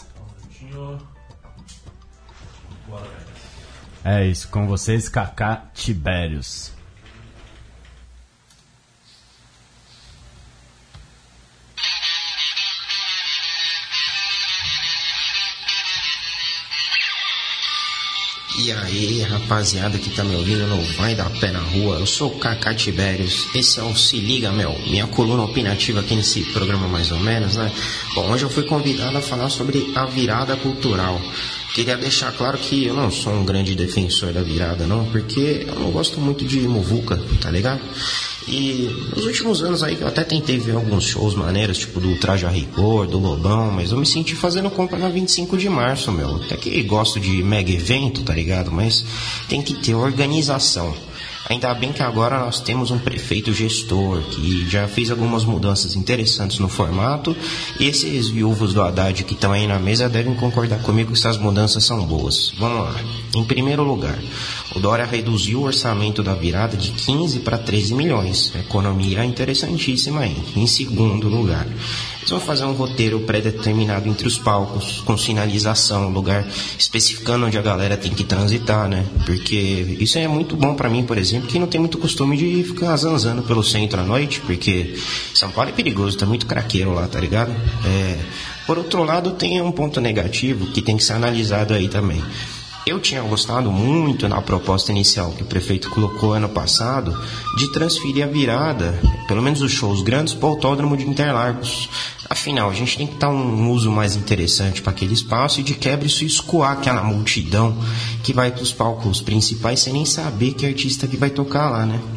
É isso, com vocês, Kaká Tibérios.
E aí, rapaziada que tá me ouvindo no Vai Dar Pé na Rua, eu sou o Kaká Tibérios, esse é o Se Liga, meu, minha coluna opinativa aqui nesse programa mais ou menos, né? Bom, hoje eu fui convidado a falar sobre a virada cultural. Queria deixar claro que eu não sou um grande defensor da virada, não, porque eu não gosto muito de muvuca, tá ligado? E nos últimos anos aí eu até tentei ver alguns shows maneiros, tipo do Traje a Rigor, do Lobão, mas eu me senti fazendo compra na vinte e cinco de março, meu. Até que gosto de mega evento, tá ligado? Mas tem que ter organização. Ainda bem que agora nós temos um prefeito gestor que já fez algumas mudanças interessantes no formato, e esses viúvos do Haddad que estão aí na mesa devem concordar comigo que essas mudanças são boas. Vamos lá. Em primeiro lugar, o Dória reduziu o orçamento da virada de quinze para treze milhões. Economia interessantíssima aí. Em segundo lugar, eles vão fazer um roteiro pré-determinado entre os palcos, com sinalização, lugar especificando onde a galera tem que transitar, né? Porque isso é muito bom pra mim, por exemplo, que não tem muito costume de ficar zanzando pelo centro à noite, porque São Paulo é perigoso, tá muito craqueiro lá, tá ligado? É... Por outro lado, tem um ponto negativo que tem que ser analisado aí também. Eu tinha gostado muito na proposta inicial que o prefeito colocou ano passado de transferir a virada, pelo menos os shows grandes, para o Autódromo de Interlagos. Afinal, a gente tem que dar um uso mais interessante para aquele espaço e de quebra isso escoar aquela multidão que vai para os palcos principais sem nem saber que artista que vai tocar lá, né?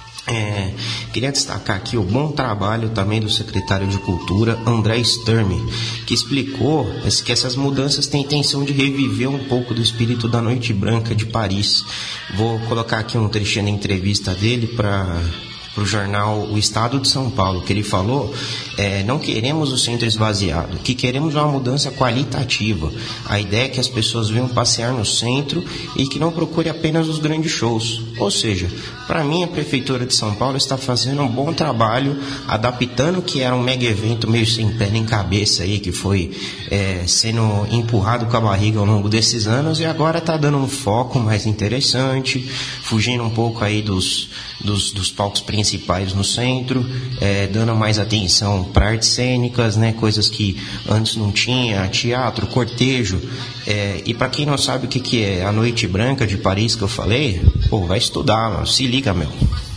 É, queria destacar aqui o bom trabalho também do secretário de Cultura, André Sturme, que explicou que essas mudanças têm a intenção de reviver um pouco do espírito da Noite Branca de Paris. Vou colocar aqui um trechinho da entrevista dele para o jornal O Estado de São Paulo, que ele falou, é, não queremos o centro esvaziado, que queremos uma mudança qualitativa. A ideia é que as pessoas venham passear no centro e que não procure apenas os grandes shows. Ou seja, para mim a Prefeitura de São Paulo está fazendo um bom trabalho, adaptando o que era um mega evento meio sem pé nem cabeça aí, que foi é, sendo empurrado com a barriga ao longo desses anos, e agora está dando um foco mais interessante, fugindo um pouco aí dos, dos, dos palcos principais no centro, é, dando mais atenção para artes cênicas, né, coisas que antes não tinha, teatro, cortejo, é, e para quem não sabe o que, que é a Noite Branca de Paris que eu falei, pô, vai estudar, mano. Se liga, meu.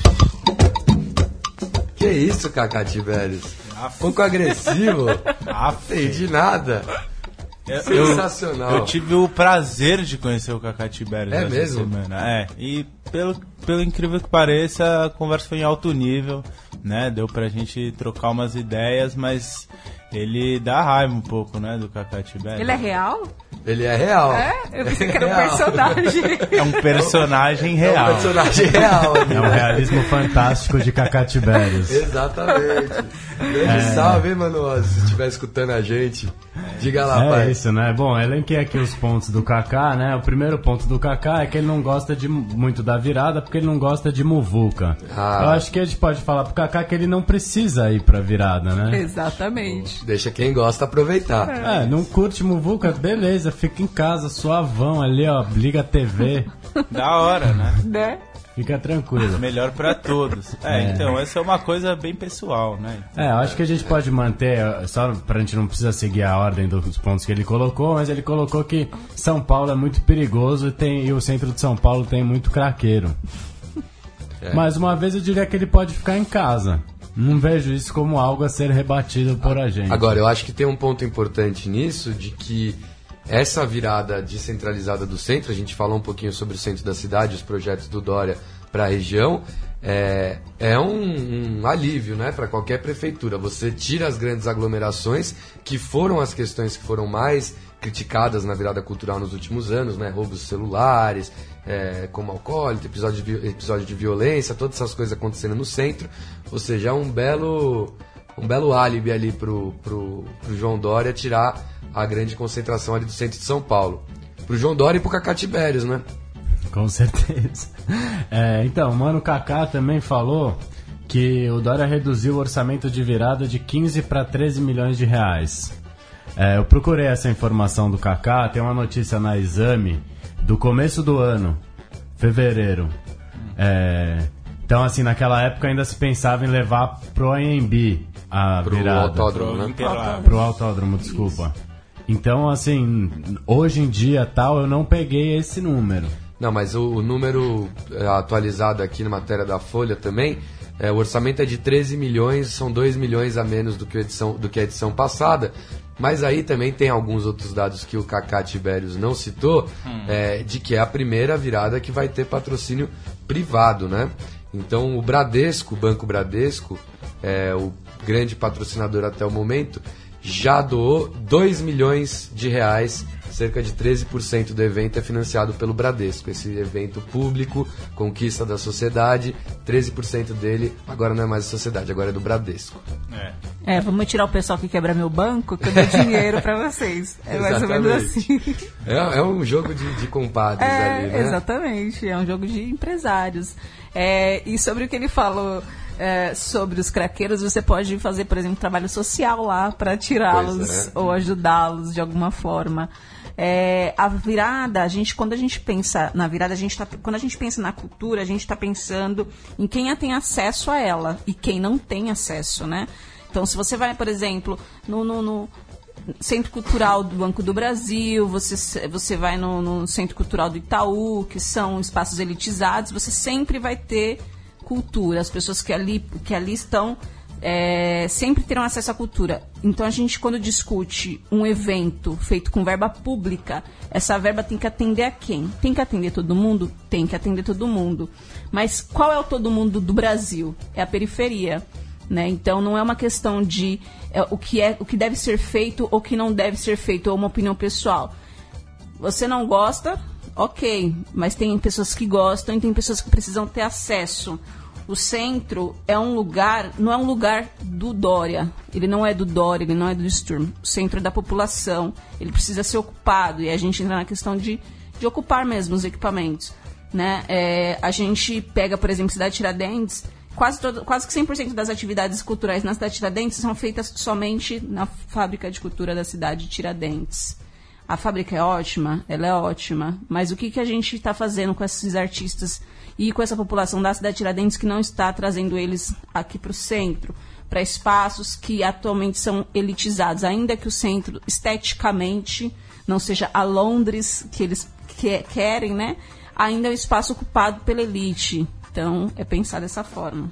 Que isso, Kaká Tibérios? Um pouco agressivo. Não entendi nada.
Eu,
Sensacional.
Eu, eu tive o prazer de conhecer o Kaká Tibérios
É
essa
mesmo?
semana. É, e pelo, pelo incrível que pareça, a conversa foi em alto nível, né? Deu pra gente trocar umas ideias, mas ele dá raiva um pouco, né, do Kaká Tibérios.
Ele é real?
Ele é real.
É? Eu pensei que era um
Real.
personagem.
É um personagem
É um
real.
personagem real.
É um realismo fantástico de Kaká Tibérios.
Exatamente. Grande
É.
salve, hein, mano? Se estiver escutando a gente, diga lá,
É
pai.
isso, né? Bom, elenquei aqui os pontos do Kaká, né? O primeiro ponto do Kaká é que ele não gosta de, muito da virada porque ele não gosta de muvuca.
Ah.
Eu acho que a gente pode falar pro Kaká que ele não precisa ir pra virada, né?
Exatamente.
Deixa quem gosta aproveitar.
É, não curte muvuca, beleza, fica em casa, suavão ali, ó, liga a T V,
Da hora, né?
Né?
fica tranquilo.
Melhor pra todos. É,
É.
então, essa é uma coisa bem pessoal, né?
É, eu acho que a gente pode manter, só pra gente não precisa seguir a ordem dos pontos que ele colocou, mas ele colocou que São Paulo é muito perigoso e, tem, e o centro de São Paulo tem muito craqueiro.
É.
Mais uma vez eu diria que ele pode ficar em casa. Não vejo isso como algo a ser rebatido por a gente.
Agora, eu acho que tem um ponto importante nisso, de que essa virada descentralizada do centro, a gente falou um pouquinho sobre o centro da cidade, os projetos do Dória para a região, é, é um, um alívio, né, para qualquer prefeitura. Você tira as grandes aglomerações, que foram as questões que foram mais criticadas na virada cultural nos últimos anos, né, roubos de celulares, é, como alcoólatra, episódio de, vi- episódio de violência, todas essas coisas acontecendo no centro. Ou seja, é um belo, um belo álibi ali pro, pro, pro João Dória tirar a grande concentração ali do centro de São Paulo. Pro João Dória e pro Kaká Tibérios, né?
Com certeza. É, então, o Mano Kaká também falou que o Dória reduziu o orçamento de virada de quinze para treze milhões de reais. É, eu procurei essa informação do Kaká, tem uma notícia na Exame do começo do ano, fevereiro. É, então, assim, naquela época ainda se pensava em levar pro A M B a
Pro
virada.
autódromo, né?
Interlagos.
Pro autódromo, desculpa. Então, assim, hoje em dia tal, eu não peguei esse número.
Não, mas o, o número é, atualizado aqui na matéria da Folha também, é, o orçamento é de treze milhões, são dois milhões a menos do que a edição, do que a edição passada. Mas aí também tem alguns outros dados que o Kaká Tibérios não citou, hum. é, de que é a primeira virada que vai ter patrocínio privado, né? Então o Bradesco, o Banco Bradesco, é, o grande patrocinador até o momento, já doou dois milhões de reais, cerca de treze por cento do evento é financiado pelo Bradesco. Esse evento público, conquista da sociedade, treze por cento dele agora não é mais da sociedade, agora é do Bradesco.
É, é vamos tirar o pessoal que quebra meu banco, que eu dou dinheiro pra vocês. É mais ou menos assim.
É, é um jogo de, de compadres
é,
ali, né?
Exatamente, é um jogo de empresários. É, e sobre o que ele falou... É, sobre os craqueiros, você pode fazer, por exemplo, trabalho social lá para tirá-los, é. ou ajudá-los de alguma forma. É, a virada, a gente, quando a gente pensa na virada, a gente tá, quando a gente pensa na cultura, a gente está pensando em quem tem acesso a ela e quem não tem acesso, né? Então, se você vai, por exemplo, no, no, no Centro Cultural do Banco do Brasil, você, você vai no, no Centro Cultural do Itaú, que são espaços elitizados, você sempre vai ter cultura, as pessoas que ali, que ali estão é, sempre terão acesso à cultura. Então a gente, quando discute um evento feito com verba pública, essa verba tem que atender a quem? Tem que atender todo mundo? Tem que atender todo mundo. Mas qual é o todo mundo do Brasil? É a periferia, né? Então não é uma questão de é, o, que é, o que deve ser feito ou o que não deve ser feito, ou uma opinião pessoal. Você não gosta? Ok, mas tem pessoas que gostam e tem pessoas que precisam ter acesso. O centro é um lugar, não é um lugar do Dória, ele não é do Dória, ele não é do Sturm. O centro é da população, ele precisa ser ocupado, e a gente entra na questão de, de ocupar mesmo os equipamentos, né? É, a gente pega, por exemplo, Cidade Tiradentes, quase, todo, quase que cem por cento das atividades culturais na Cidade Tiradentes são feitas somente na fábrica de cultura da cidade de Tiradentes. A fábrica é ótima, ela é ótima, mas o que, que a gente está fazendo com esses artistas e com essa população da cidade de Tiradentes que não está trazendo eles aqui para o centro, para espaços que atualmente são elitizados, ainda que o centro esteticamente não seja a Londres que eles que, querem, né? Ainda é um espaço ocupado pela elite. Então, é pensar dessa forma.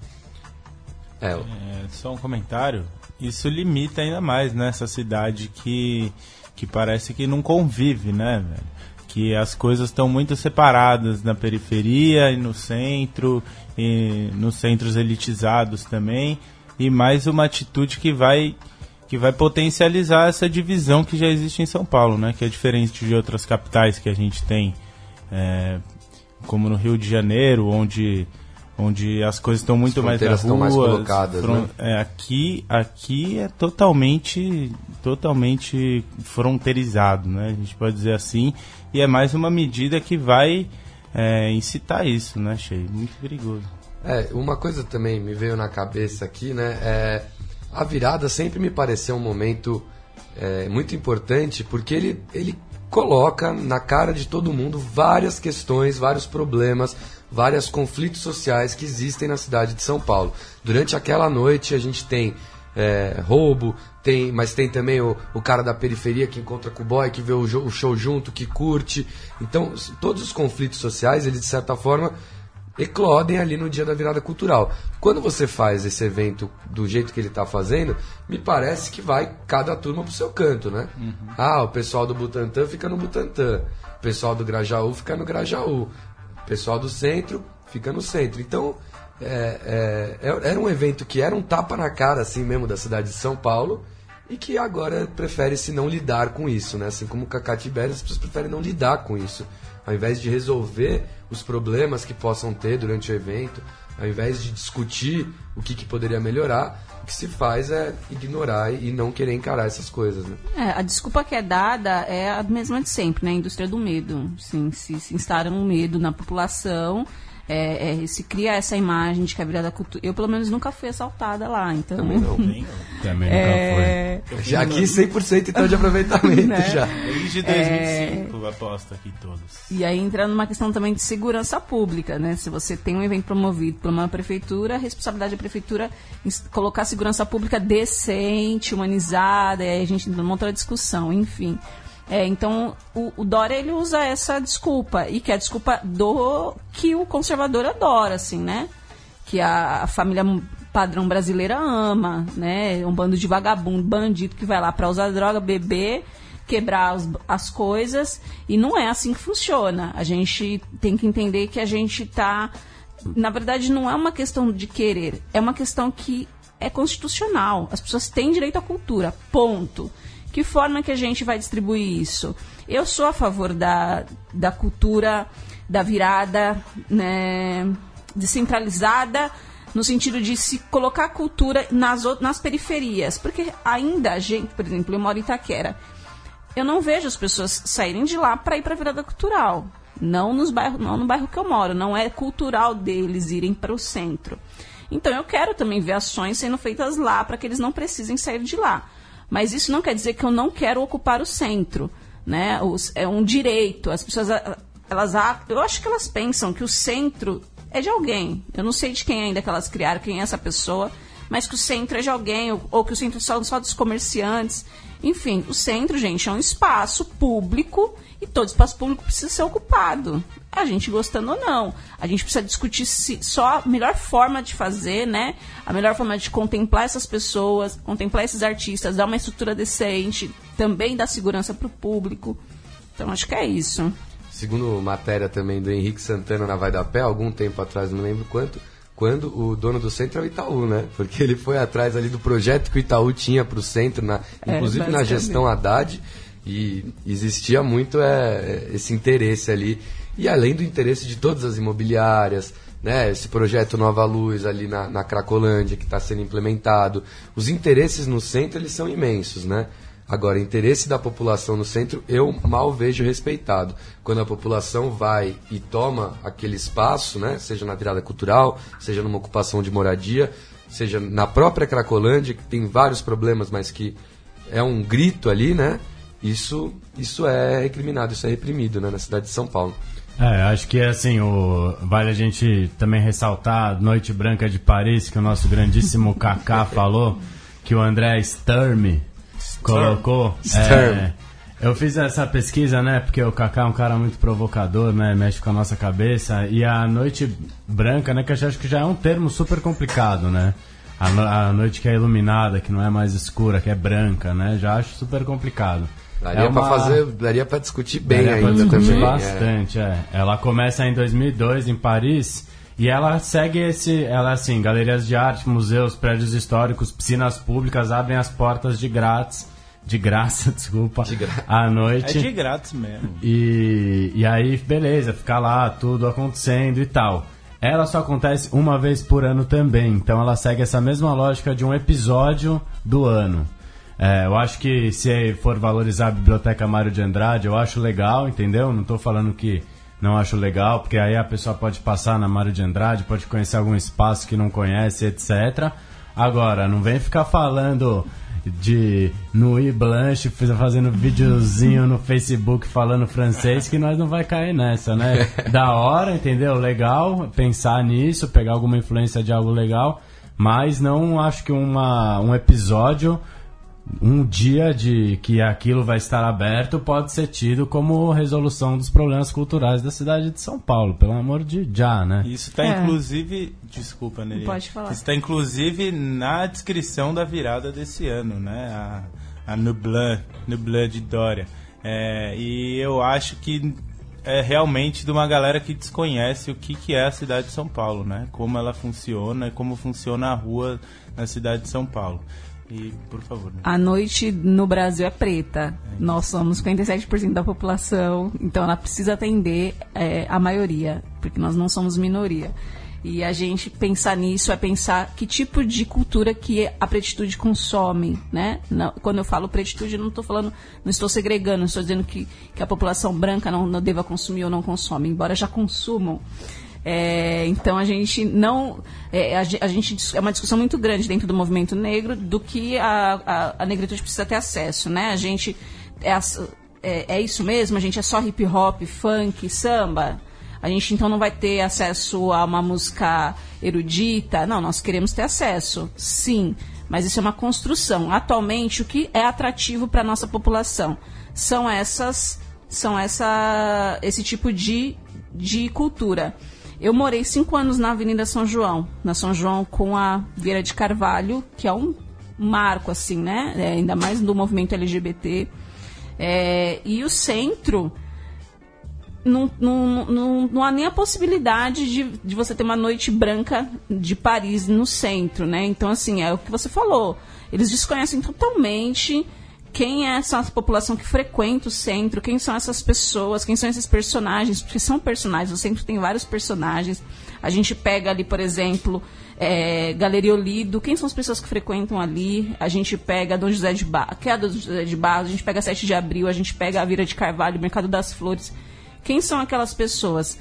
É, é só um comentário. Isso limita ainda mais, né, essa cidade que... que parece que não convive, né, velho? Que as coisas estão muito separadas na periferia e no centro, e nos centros elitizados também, e mais uma atitude que vai, que vai potencializar essa divisão que já existe em São Paulo, né? Que é diferente de outras capitais que a gente tem, é, como no Rio de Janeiro, onde... onde as coisas estão muito mais na rua,
estão mais colocadas,
fron-
né?
é, aqui, aqui é totalmente, totalmente fronteirizado, né? A gente pode dizer assim, e é mais uma medida que vai é, incitar isso, né, Shei? Muito perigoso.
É, uma coisa também me veio na cabeça aqui, né? É, a virada sempre me pareceu um momento é, muito importante, porque ele, ele coloca na cara de todo mundo várias questões, vários problemas, vários conflitos sociais que existem na cidade de São Paulo. Durante aquela noite a gente tem é, roubo, tem, mas tem também o, o cara da periferia que encontra com o boy, que vê o, o show junto, que curte. Então, todos os conflitos sociais, eles de certa forma eclodem ali no dia da virada cultural. Quando você faz esse evento do jeito que ele está fazendo, me parece que vai cada turma pro seu canto, né? Uhum. Ah, o pessoal do Butantã fica no Butantã, o pessoal do Grajaú fica no Grajaú, o pessoal do centro fica no centro. Então, é, é, era um evento que era um tapa na cara, assim mesmo, da cidade de São Paulo, e que agora prefere-se não lidar com isso, né? Assim como o Kaká Tibérios, as pessoas preferem não lidar com isso. Ao invés de resolver os problemas que possam ter durante o evento, ao invés de discutir o que, que poderia melhorar, o que se faz é ignorar e não querer encarar essas coisas, né?
É, a desculpa que é dada é a mesma de sempre, né? A indústria do medo. Sim, se, se instala um medo na população, É, é, se cria essa imagem de que a virada cultural... Eu, pelo menos, nunca fui assaltada lá, então...
Também não.
Também
É...
nunca foi.
Já aqui cem por cento então de aproveitamento
Né?
já.
Desde dois mil e cinco, aposto aqui todos.
E aí entra numa questão também de segurança pública, né? Se você tem um evento promovido por uma prefeitura, a responsabilidade da prefeitura em colocar a segurança pública decente, humanizada, e aí a gente entra numa outra discussão, enfim... É, então, o, o Dória, ele usa essa desculpa, e que é a desculpa do que o conservador adora, assim, né? Que a, a família padrão brasileira ama, né? Um bando de vagabundo, bandido que vai lá para usar droga, beber, quebrar as, as coisas, e não é assim que funciona. A gente tem que entender que a gente tá... Na verdade, não é uma questão de querer, é uma questão que é constitucional. As pessoas têm direito à cultura, ponto. Que forma que a gente vai distribuir isso? Eu sou a favor da, da cultura, da virada, né, descentralizada, no sentido de se colocar a cultura nas, nas periferias. Porque ainda a gente, por exemplo, eu moro em Itaquera, eu não vejo as pessoas saírem de lá para ir para a virada cultural. Não, nos bairros, não no bairro que eu moro, não é cultural deles irem para o centro. Então eu quero também ver ações sendo feitas lá para que eles não precisem sair de lá. Mas isso não quer dizer que eu não quero ocupar o centro, né? Os, é um direito. As pessoas, elas, eu acho que elas pensam que o centro é de alguém. Eu não sei de quem ainda que elas criaram, quem é essa pessoa, mas que o centro é de alguém, ou, ou que o centro é só, só dos comerciantes. Enfim, o centro, gente, é um espaço público e todo espaço público precisa ser ocupado. A gente gostando ou não. A gente precisa discutir se, só a melhor forma de fazer, né? A melhor forma de contemplar essas pessoas, contemplar esses artistas, dar uma estrutura decente, também dar segurança para o público. Então, acho que é isso.
Segundo matéria também do Henrique Santana na Vai da Pé, algum tempo atrás, não lembro quanto, quando o dono do centro é o Itaú, né? Porque ele foi atrás ali do projeto que o Itaú tinha para o centro, na, inclusive é, na gestão Haddad, e existia muito é, esse interesse ali. E além do interesse de todas as imobiliárias, né, esse projeto Nova Luz ali na, na Cracolândia que está sendo implementado, os interesses no centro eles são imensos, né? Agora, o interesse da população no centro eu mal vejo respeitado. Quando a população vai e toma aquele espaço, né, seja na virada cultural, seja numa ocupação de moradia, seja na própria Cracolândia, que tem vários problemas, mas que é um grito ali, né? Isso, isso é recriminado, isso é reprimido, né, na cidade de São Paulo.
É, acho que assim, o, vale a gente também ressaltar a Noite Branca de Paris, que o nosso grandíssimo Kaká falou, que o André Sturm colocou. É, eu fiz essa pesquisa, né, porque o Kaká é um cara muito provocador, né, mexe com a nossa cabeça, e a Noite Branca, né, que eu acho que já é um termo super complicado, né, a, no, a noite que é iluminada, que não é mais escura, que é branca, né, já acho super complicado.
Daria
é uma...
para fazer, daria para discutir bem daria ainda
discutir
também.
Bastante, é. é. Ela começa em dois mil e dois em Paris e ela segue esse, ela assim, galerias de arte, museus, prédios históricos, piscinas públicas abrem as portas de grátis, de graça, desculpa,
de gra...
à noite.
É de grátis mesmo.
E, e aí, beleza, fica lá tudo acontecendo e tal. Ela só acontece uma vez por ano também, então ela segue essa mesma lógica de um episódio do ano. É, eu acho que se for valorizar a Biblioteca Mário de Andrade, eu acho legal, entendeu? Não estou falando que não acho legal, porque aí a pessoa pode passar na Mário de Andrade, pode conhecer algum espaço que não conhece, etcétera. Agora, não vem ficar falando de Nuit Blanche, fazendo videozinho no Facebook falando francês, que nós não vai cair nessa, né? Da hora, entendeu? Legal pensar nisso, pegar alguma influência de algo legal, mas não acho que uma, um episódio... um dia de que aquilo vai estar aberto pode ser tido como resolução dos problemas culturais da cidade de São Paulo, pelo amor de já, né?
Isso está
É.
inclusive, desculpa, Nelly.
Pode falar.
Isso está inclusive na descrição da virada desse ano, né? A, a Nublan, Nublan de Dória. É, e eu acho que é realmente de uma galera que desconhece o que, que é a cidade de São Paulo, né? Como ela funciona e como funciona a rua na cidade de São Paulo. E, por favor, né?
A noite no Brasil é preta. Nós somos cinquenta e sete por cento da população, então ela precisa atender é, a maioria, porque nós não somos minoria. E a gente pensar nisso é pensar que tipo de cultura que a pretitude consome, né? Não, quando eu falo pretitude, eu não estou falando, não estou segregando, não estou dizendo que, que a população branca não, não deva consumir ou não consome, embora já consumam. É, então a gente não. É, a, a gente, é uma discussão muito grande dentro do movimento negro do que a, a, a negritude precisa ter acesso, né? A gente. É, é, é isso mesmo? A gente é só hip hop, funk, samba? A gente então não vai ter acesso a uma música erudita? Não, nós queremos ter acesso, sim. Mas isso é uma construção. Atualmente, o que é atrativo para a nossa população são essas, são essa, esse tipo de, de cultura. Eu morei cinco anos na Avenida São João, na São João com a Vieira de Carvalho, que é um marco, assim, né? É, ainda mais do movimento L G B T. É, e o centro, não, não, não, não há nem a possibilidade de, de você ter uma noite branca de Paris no centro, né? Então, assim, é o que você falou. Eles desconhecem totalmente quem é essa população que frequenta o centro, quem são essas pessoas, quem são esses personagens, porque são personagens, o centro tem vários personagens. A gente pega ali, por exemplo, é, Galeria Olido, quem são as pessoas que frequentam ali? A gente pega Dom José de Barros, que é a Dom José de Barros, a gente pega sete de abril, a gente pega a Vieira de Carvalho, Mercado das Flores. Quem são aquelas pessoas?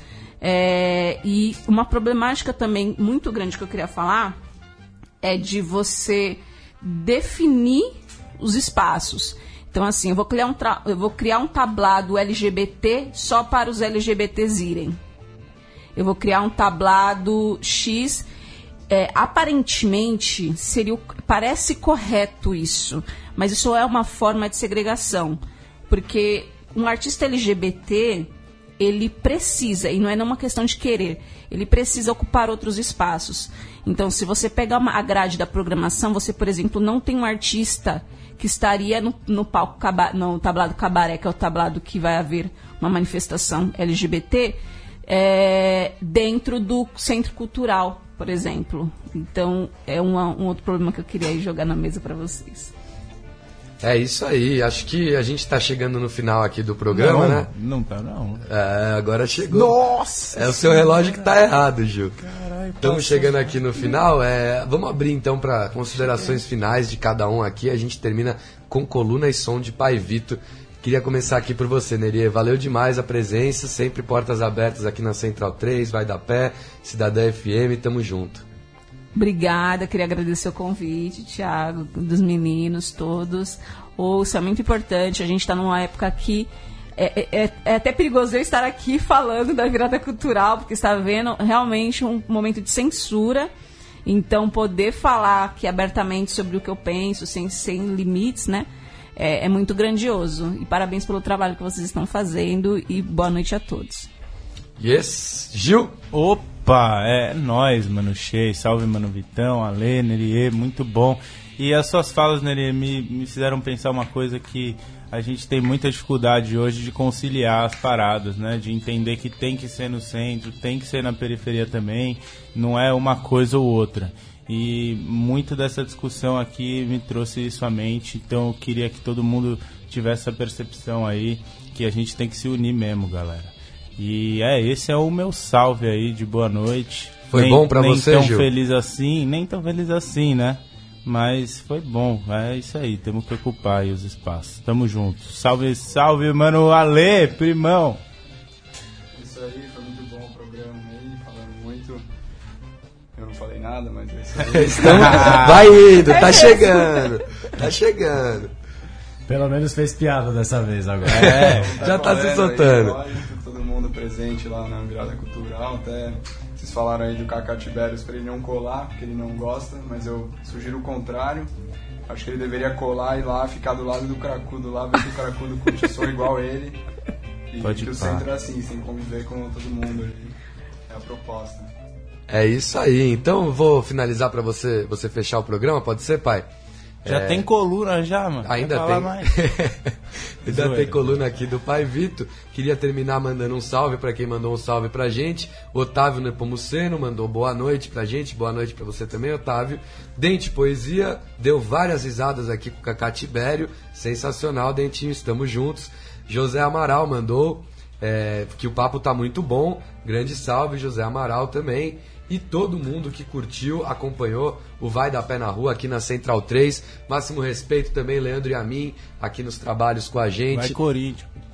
É, e uma problemática também muito grande que eu queria falar é de você definir os espaços. Então, assim, eu vou criar um, tra- eu vou criar um tablado L G B T só para os L G B Ts irem. Eu vou criar um tablado X. É, aparentemente, seria o, parece correto isso, mas isso é uma forma de segregação. Porque um artista L G B T, ele precisa, e não é uma questão de querer, ele precisa ocupar outros espaços. Então, se você pegar uma, a grade da programação, você, por exemplo, não tem um artista que estaria no, no palco, no tablado Cabaré, que é o tablado que vai haver uma manifestação L G B T, é, dentro do centro cultural, por exemplo. Então, é uma, um outro problema que eu queria jogar na mesa para vocês.
É isso aí, acho que a gente tá chegando no final aqui do programa,
não,
né?
Não tá, não.
É, agora chegou.
Nossa!
É o seu relógio que tá errado, Gil.
Caralho,
Estamos chegando aqui no final. É, vamos abrir então para considerações finais de cada um aqui. A gente termina com coluna e som de Pai Vito. Queria começar aqui por você, Nerie. Valeu demais a presença, sempre portas abertas aqui na Central três, Vai da Pé, Cidadã F M, tamo junto.
Obrigada, queria agradecer o convite, Thiago, dos meninos todos. Ouça, é muito importante, a gente está numa época que é, é, é até perigoso eu estar aqui falando da virada cultural, porque está havendo realmente um momento de censura. Então, poder falar aqui abertamente sobre o que eu penso, sem, sem limites, né, é, é muito grandioso. E parabéns pelo trabalho que vocês estão fazendo e boa noite a todos.
Yes, Gil.
Opa, é nóis, Mano Shea, salve Mano Vitão, Ale, Nerie, muito bom. E as suas falas, Nerie, me, me fizeram pensar uma coisa que a gente tem muita dificuldade hoje de conciliar as paradas, né? De entender que tem que ser no centro, tem que ser na periferia também, não é uma coisa ou outra. E muito dessa discussão aqui me trouxe isso à mente, então eu queria que todo mundo tivesse essa percepção aí, que a gente tem que se unir mesmo, galera. E é, esse é o meu salve aí de boa noite.
Foi
nem,
bom pra
nem
você,
tão
Gil?
feliz assim, nem tão feliz assim, né? Mas foi bom, é isso aí, temos que ocupar aí os espaços. Tamo junto. Salve, salve, mano Ale, primão.
Isso aí, foi muito bom o programa aí, falando muito. Eu não falei nada, mas é isso aí.
Estamos... Vai indo, tá chegando, tá chegando.
Pelo menos fez piada dessa vez agora.
É, já tá se soltando.
Aí, lógico, todo mundo presente lá na virada cultural, até vocês falaram aí do Cacá Tibérios pra ele não colar, porque ele não gosta, mas eu sugiro o contrário. Acho que ele deveria colar e lá, ficar do lado do cracudo lá, ver que o cracudo curte som igual ele. E
Pode
que o
pá.
centro é assim, sem conviver com todo mundo ali. É a proposta.
É isso aí. Então eu vou finalizar pra você, você fechar o programa, pode ser, pai?
Já
É,
tem coluna já, mano.
Ainda
Quer falar
tem.
mais?
Ainda
Zoeira.
tem coluna aqui do Pai Vito. Queria terminar mandando um salve pra quem mandou um salve pra gente. Otávio Nepomuceno mandou boa noite pra gente. Boa noite pra você também, Otávio. Dente Poesia deu várias risadas aqui com o Cacá Tibério. Sensacional, Dentinho, estamos juntos. José Amaral mandou é, que o papo tá muito bom. Grande salve, José Amaral também. E todo mundo que curtiu, acompanhou o Vai da Pé na Rua aqui na Central três. Máximo respeito também, Leandro e a mim, aqui nos trabalhos com a gente.
Vai Corinthians.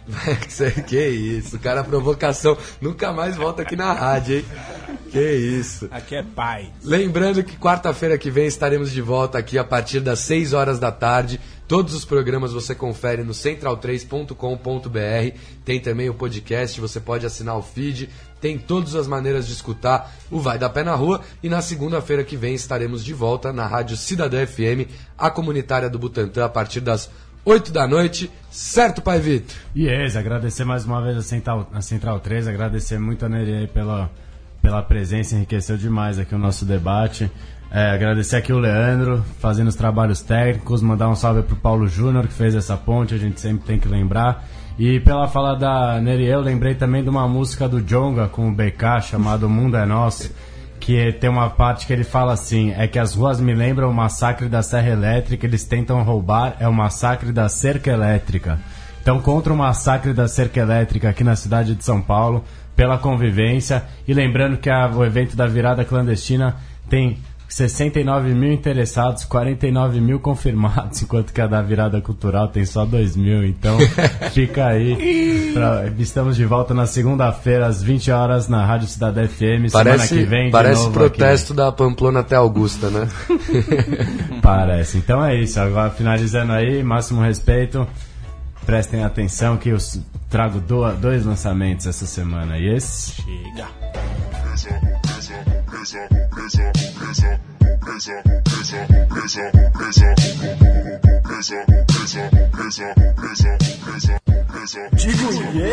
Que isso, cara, provocação. Nunca mais volta aqui na rádio, hein? Que isso.
Aqui é pai.
Lembrando que quarta-feira que vem estaremos de volta aqui a partir das seis horas da tarde. Todos os programas você confere no central três ponto com ponto b r. Tem também o podcast, você pode assinar o feed. Tem todas as maneiras de escutar o Vai da Pé na Rua. E na segunda-feira que vem estaremos de volta na Rádio Cidadã F M, a comunitária do Butantã, a partir das oito da noite. Certo, Pai Vitor?
Yes, agradecer mais uma vez a Central, a Central três, agradecer muito a Neri aí pela, pela presença, enriqueceu demais aqui o nosso debate. É, agradecer aqui o Leandro, fazendo os trabalhos técnicos, mandar um salve pro Paulo Júnior, que fez essa ponte, a gente sempre tem que lembrar. E pela fala da Neri, eu lembrei também de uma música do Djonga com o B K, chamado O Mundo é Nosso, que tem uma parte que ele fala assim: é que as ruas me lembram o massacre da Serra Elétrica, eles tentam roubar, é o massacre da cerca elétrica. Então, contra o massacre da cerca elétrica aqui na cidade de São Paulo, pela convivência, e lembrando que a, o evento da virada clandestina tem sessenta e nove mil interessados, quarenta e nove mil confirmados, enquanto que a da virada cultural tem só dois mil, então fica aí. Pra, estamos de volta na segunda-feira, às vinte horas, na Rádio Cidadã F M.
Parece,
semana que vem,
parece
de novo
protesto
aqui.
Da Pamplona até Augusta, né?
Parece. Então é isso. Agora, finalizando aí, máximo respeito. Prestem atenção que eu trago do, dois lançamentos essa semana. E esse...
Chega.
Digo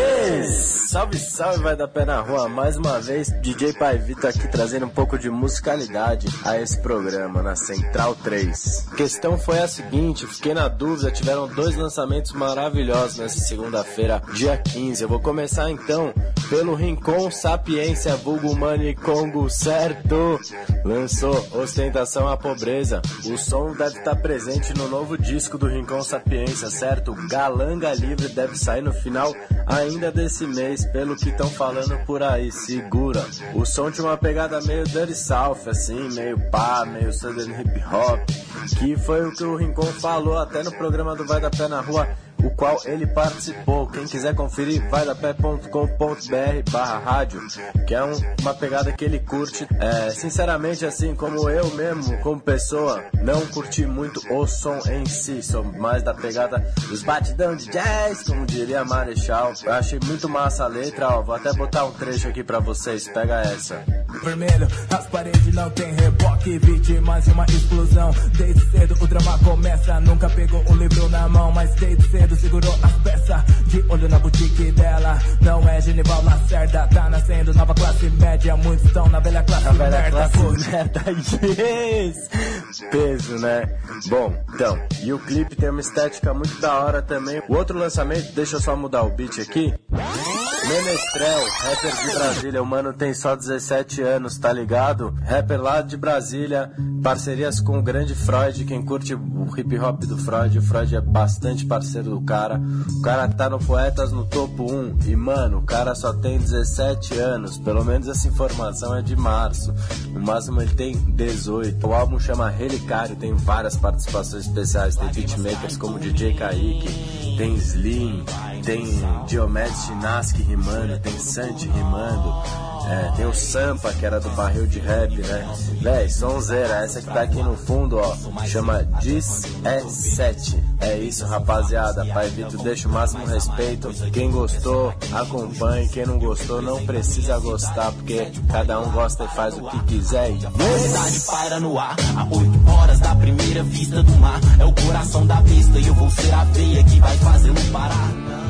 yes! Salve, salve, vai da pé na rua. Mais uma vez, D J Pai Vitor aqui trazendo um pouco de musicalidade a esse programa na Central três. A questão foi a seguinte, fiquei na dúvida, tiveram dois lançamentos maravilhosos nessa segunda-feira, dia quinze. Eu vou começar então pelo Rincon Sapiência, vulgo Money Congo, certo? Lançou Ostentação à Pobreza. O som deve estar presente no novo disco do Rincon Sapiência, certo? Galanga Livre deve sair no final ainda desse mês, pelo que estão falando por aí, segura. O som tinha uma pegada meio Dirty South, assim, meio pá, meio Southern Hip Hop, que foi o que o Rincon falou até no programa do Vai da Pé na Rua, o qual ele participou. Quem quiser conferir, vai da pé ponto com ponto b r barra rádio, que é um, uma pegada que ele curte. É, sinceramente, assim como eu mesmo, como pessoa, não curti muito o som em si, sou mais da pegada dos batidão de jazz, como diria Marechal. Eu achei muito massa a letra, ó, vou até botar um trecho aqui pra vocês, pega essa.
Vermelho, as paredes não tem reboque, vítimas de uma explosão. Desde cedo o drama começa, nunca pegou um livro na mão, mas desde cedo segurou as peças, de olho na boutique dela. Não é Genival Lacerda, tá nascendo nova classe média, muitos estão na velha classe
na velha
merda.
Classe merda, yes! Peso, né? Bom, então, e o clipe tem uma estética muito da hora também. O outro lançamento, deixa eu só mudar o beat aqui. Menestrel, rapper de Brasília, o mano tem só dezessete anos, tá ligado? Rapper lá de Brasília, parcerias com o grande Freud, quem curte o hip hop do Freud, o Freud é bastante parceiro do cara. O cara tá no Poetas no topo um, e mano, o cara só tem dezessete anos, pelo menos essa informação é de março, no máximo ele tem dezoito. O álbum chama Relicário, tem várias participações especiais, tem beatmakers como D J Kaique, tem Slim, tem Diomedes Chinaski rimando, tem Santi rimando, é, tem o Sampa, que era do Barril de Rap, né? Véi, sonzeira, essa que tá aqui no fundo, ó, chama Diz é sete. É isso, rapaziada, Pai Vitor deixa o máximo respeito. Quem gostou, acompanhe. Quem não gostou, não precisa gostar, porque cada um gosta e faz o que quiser. E...
A cidade paira no ar, a oito horas da primeira vista do mar. É o coração da besta e eu vou ser a veia que vai fazê-lo parar.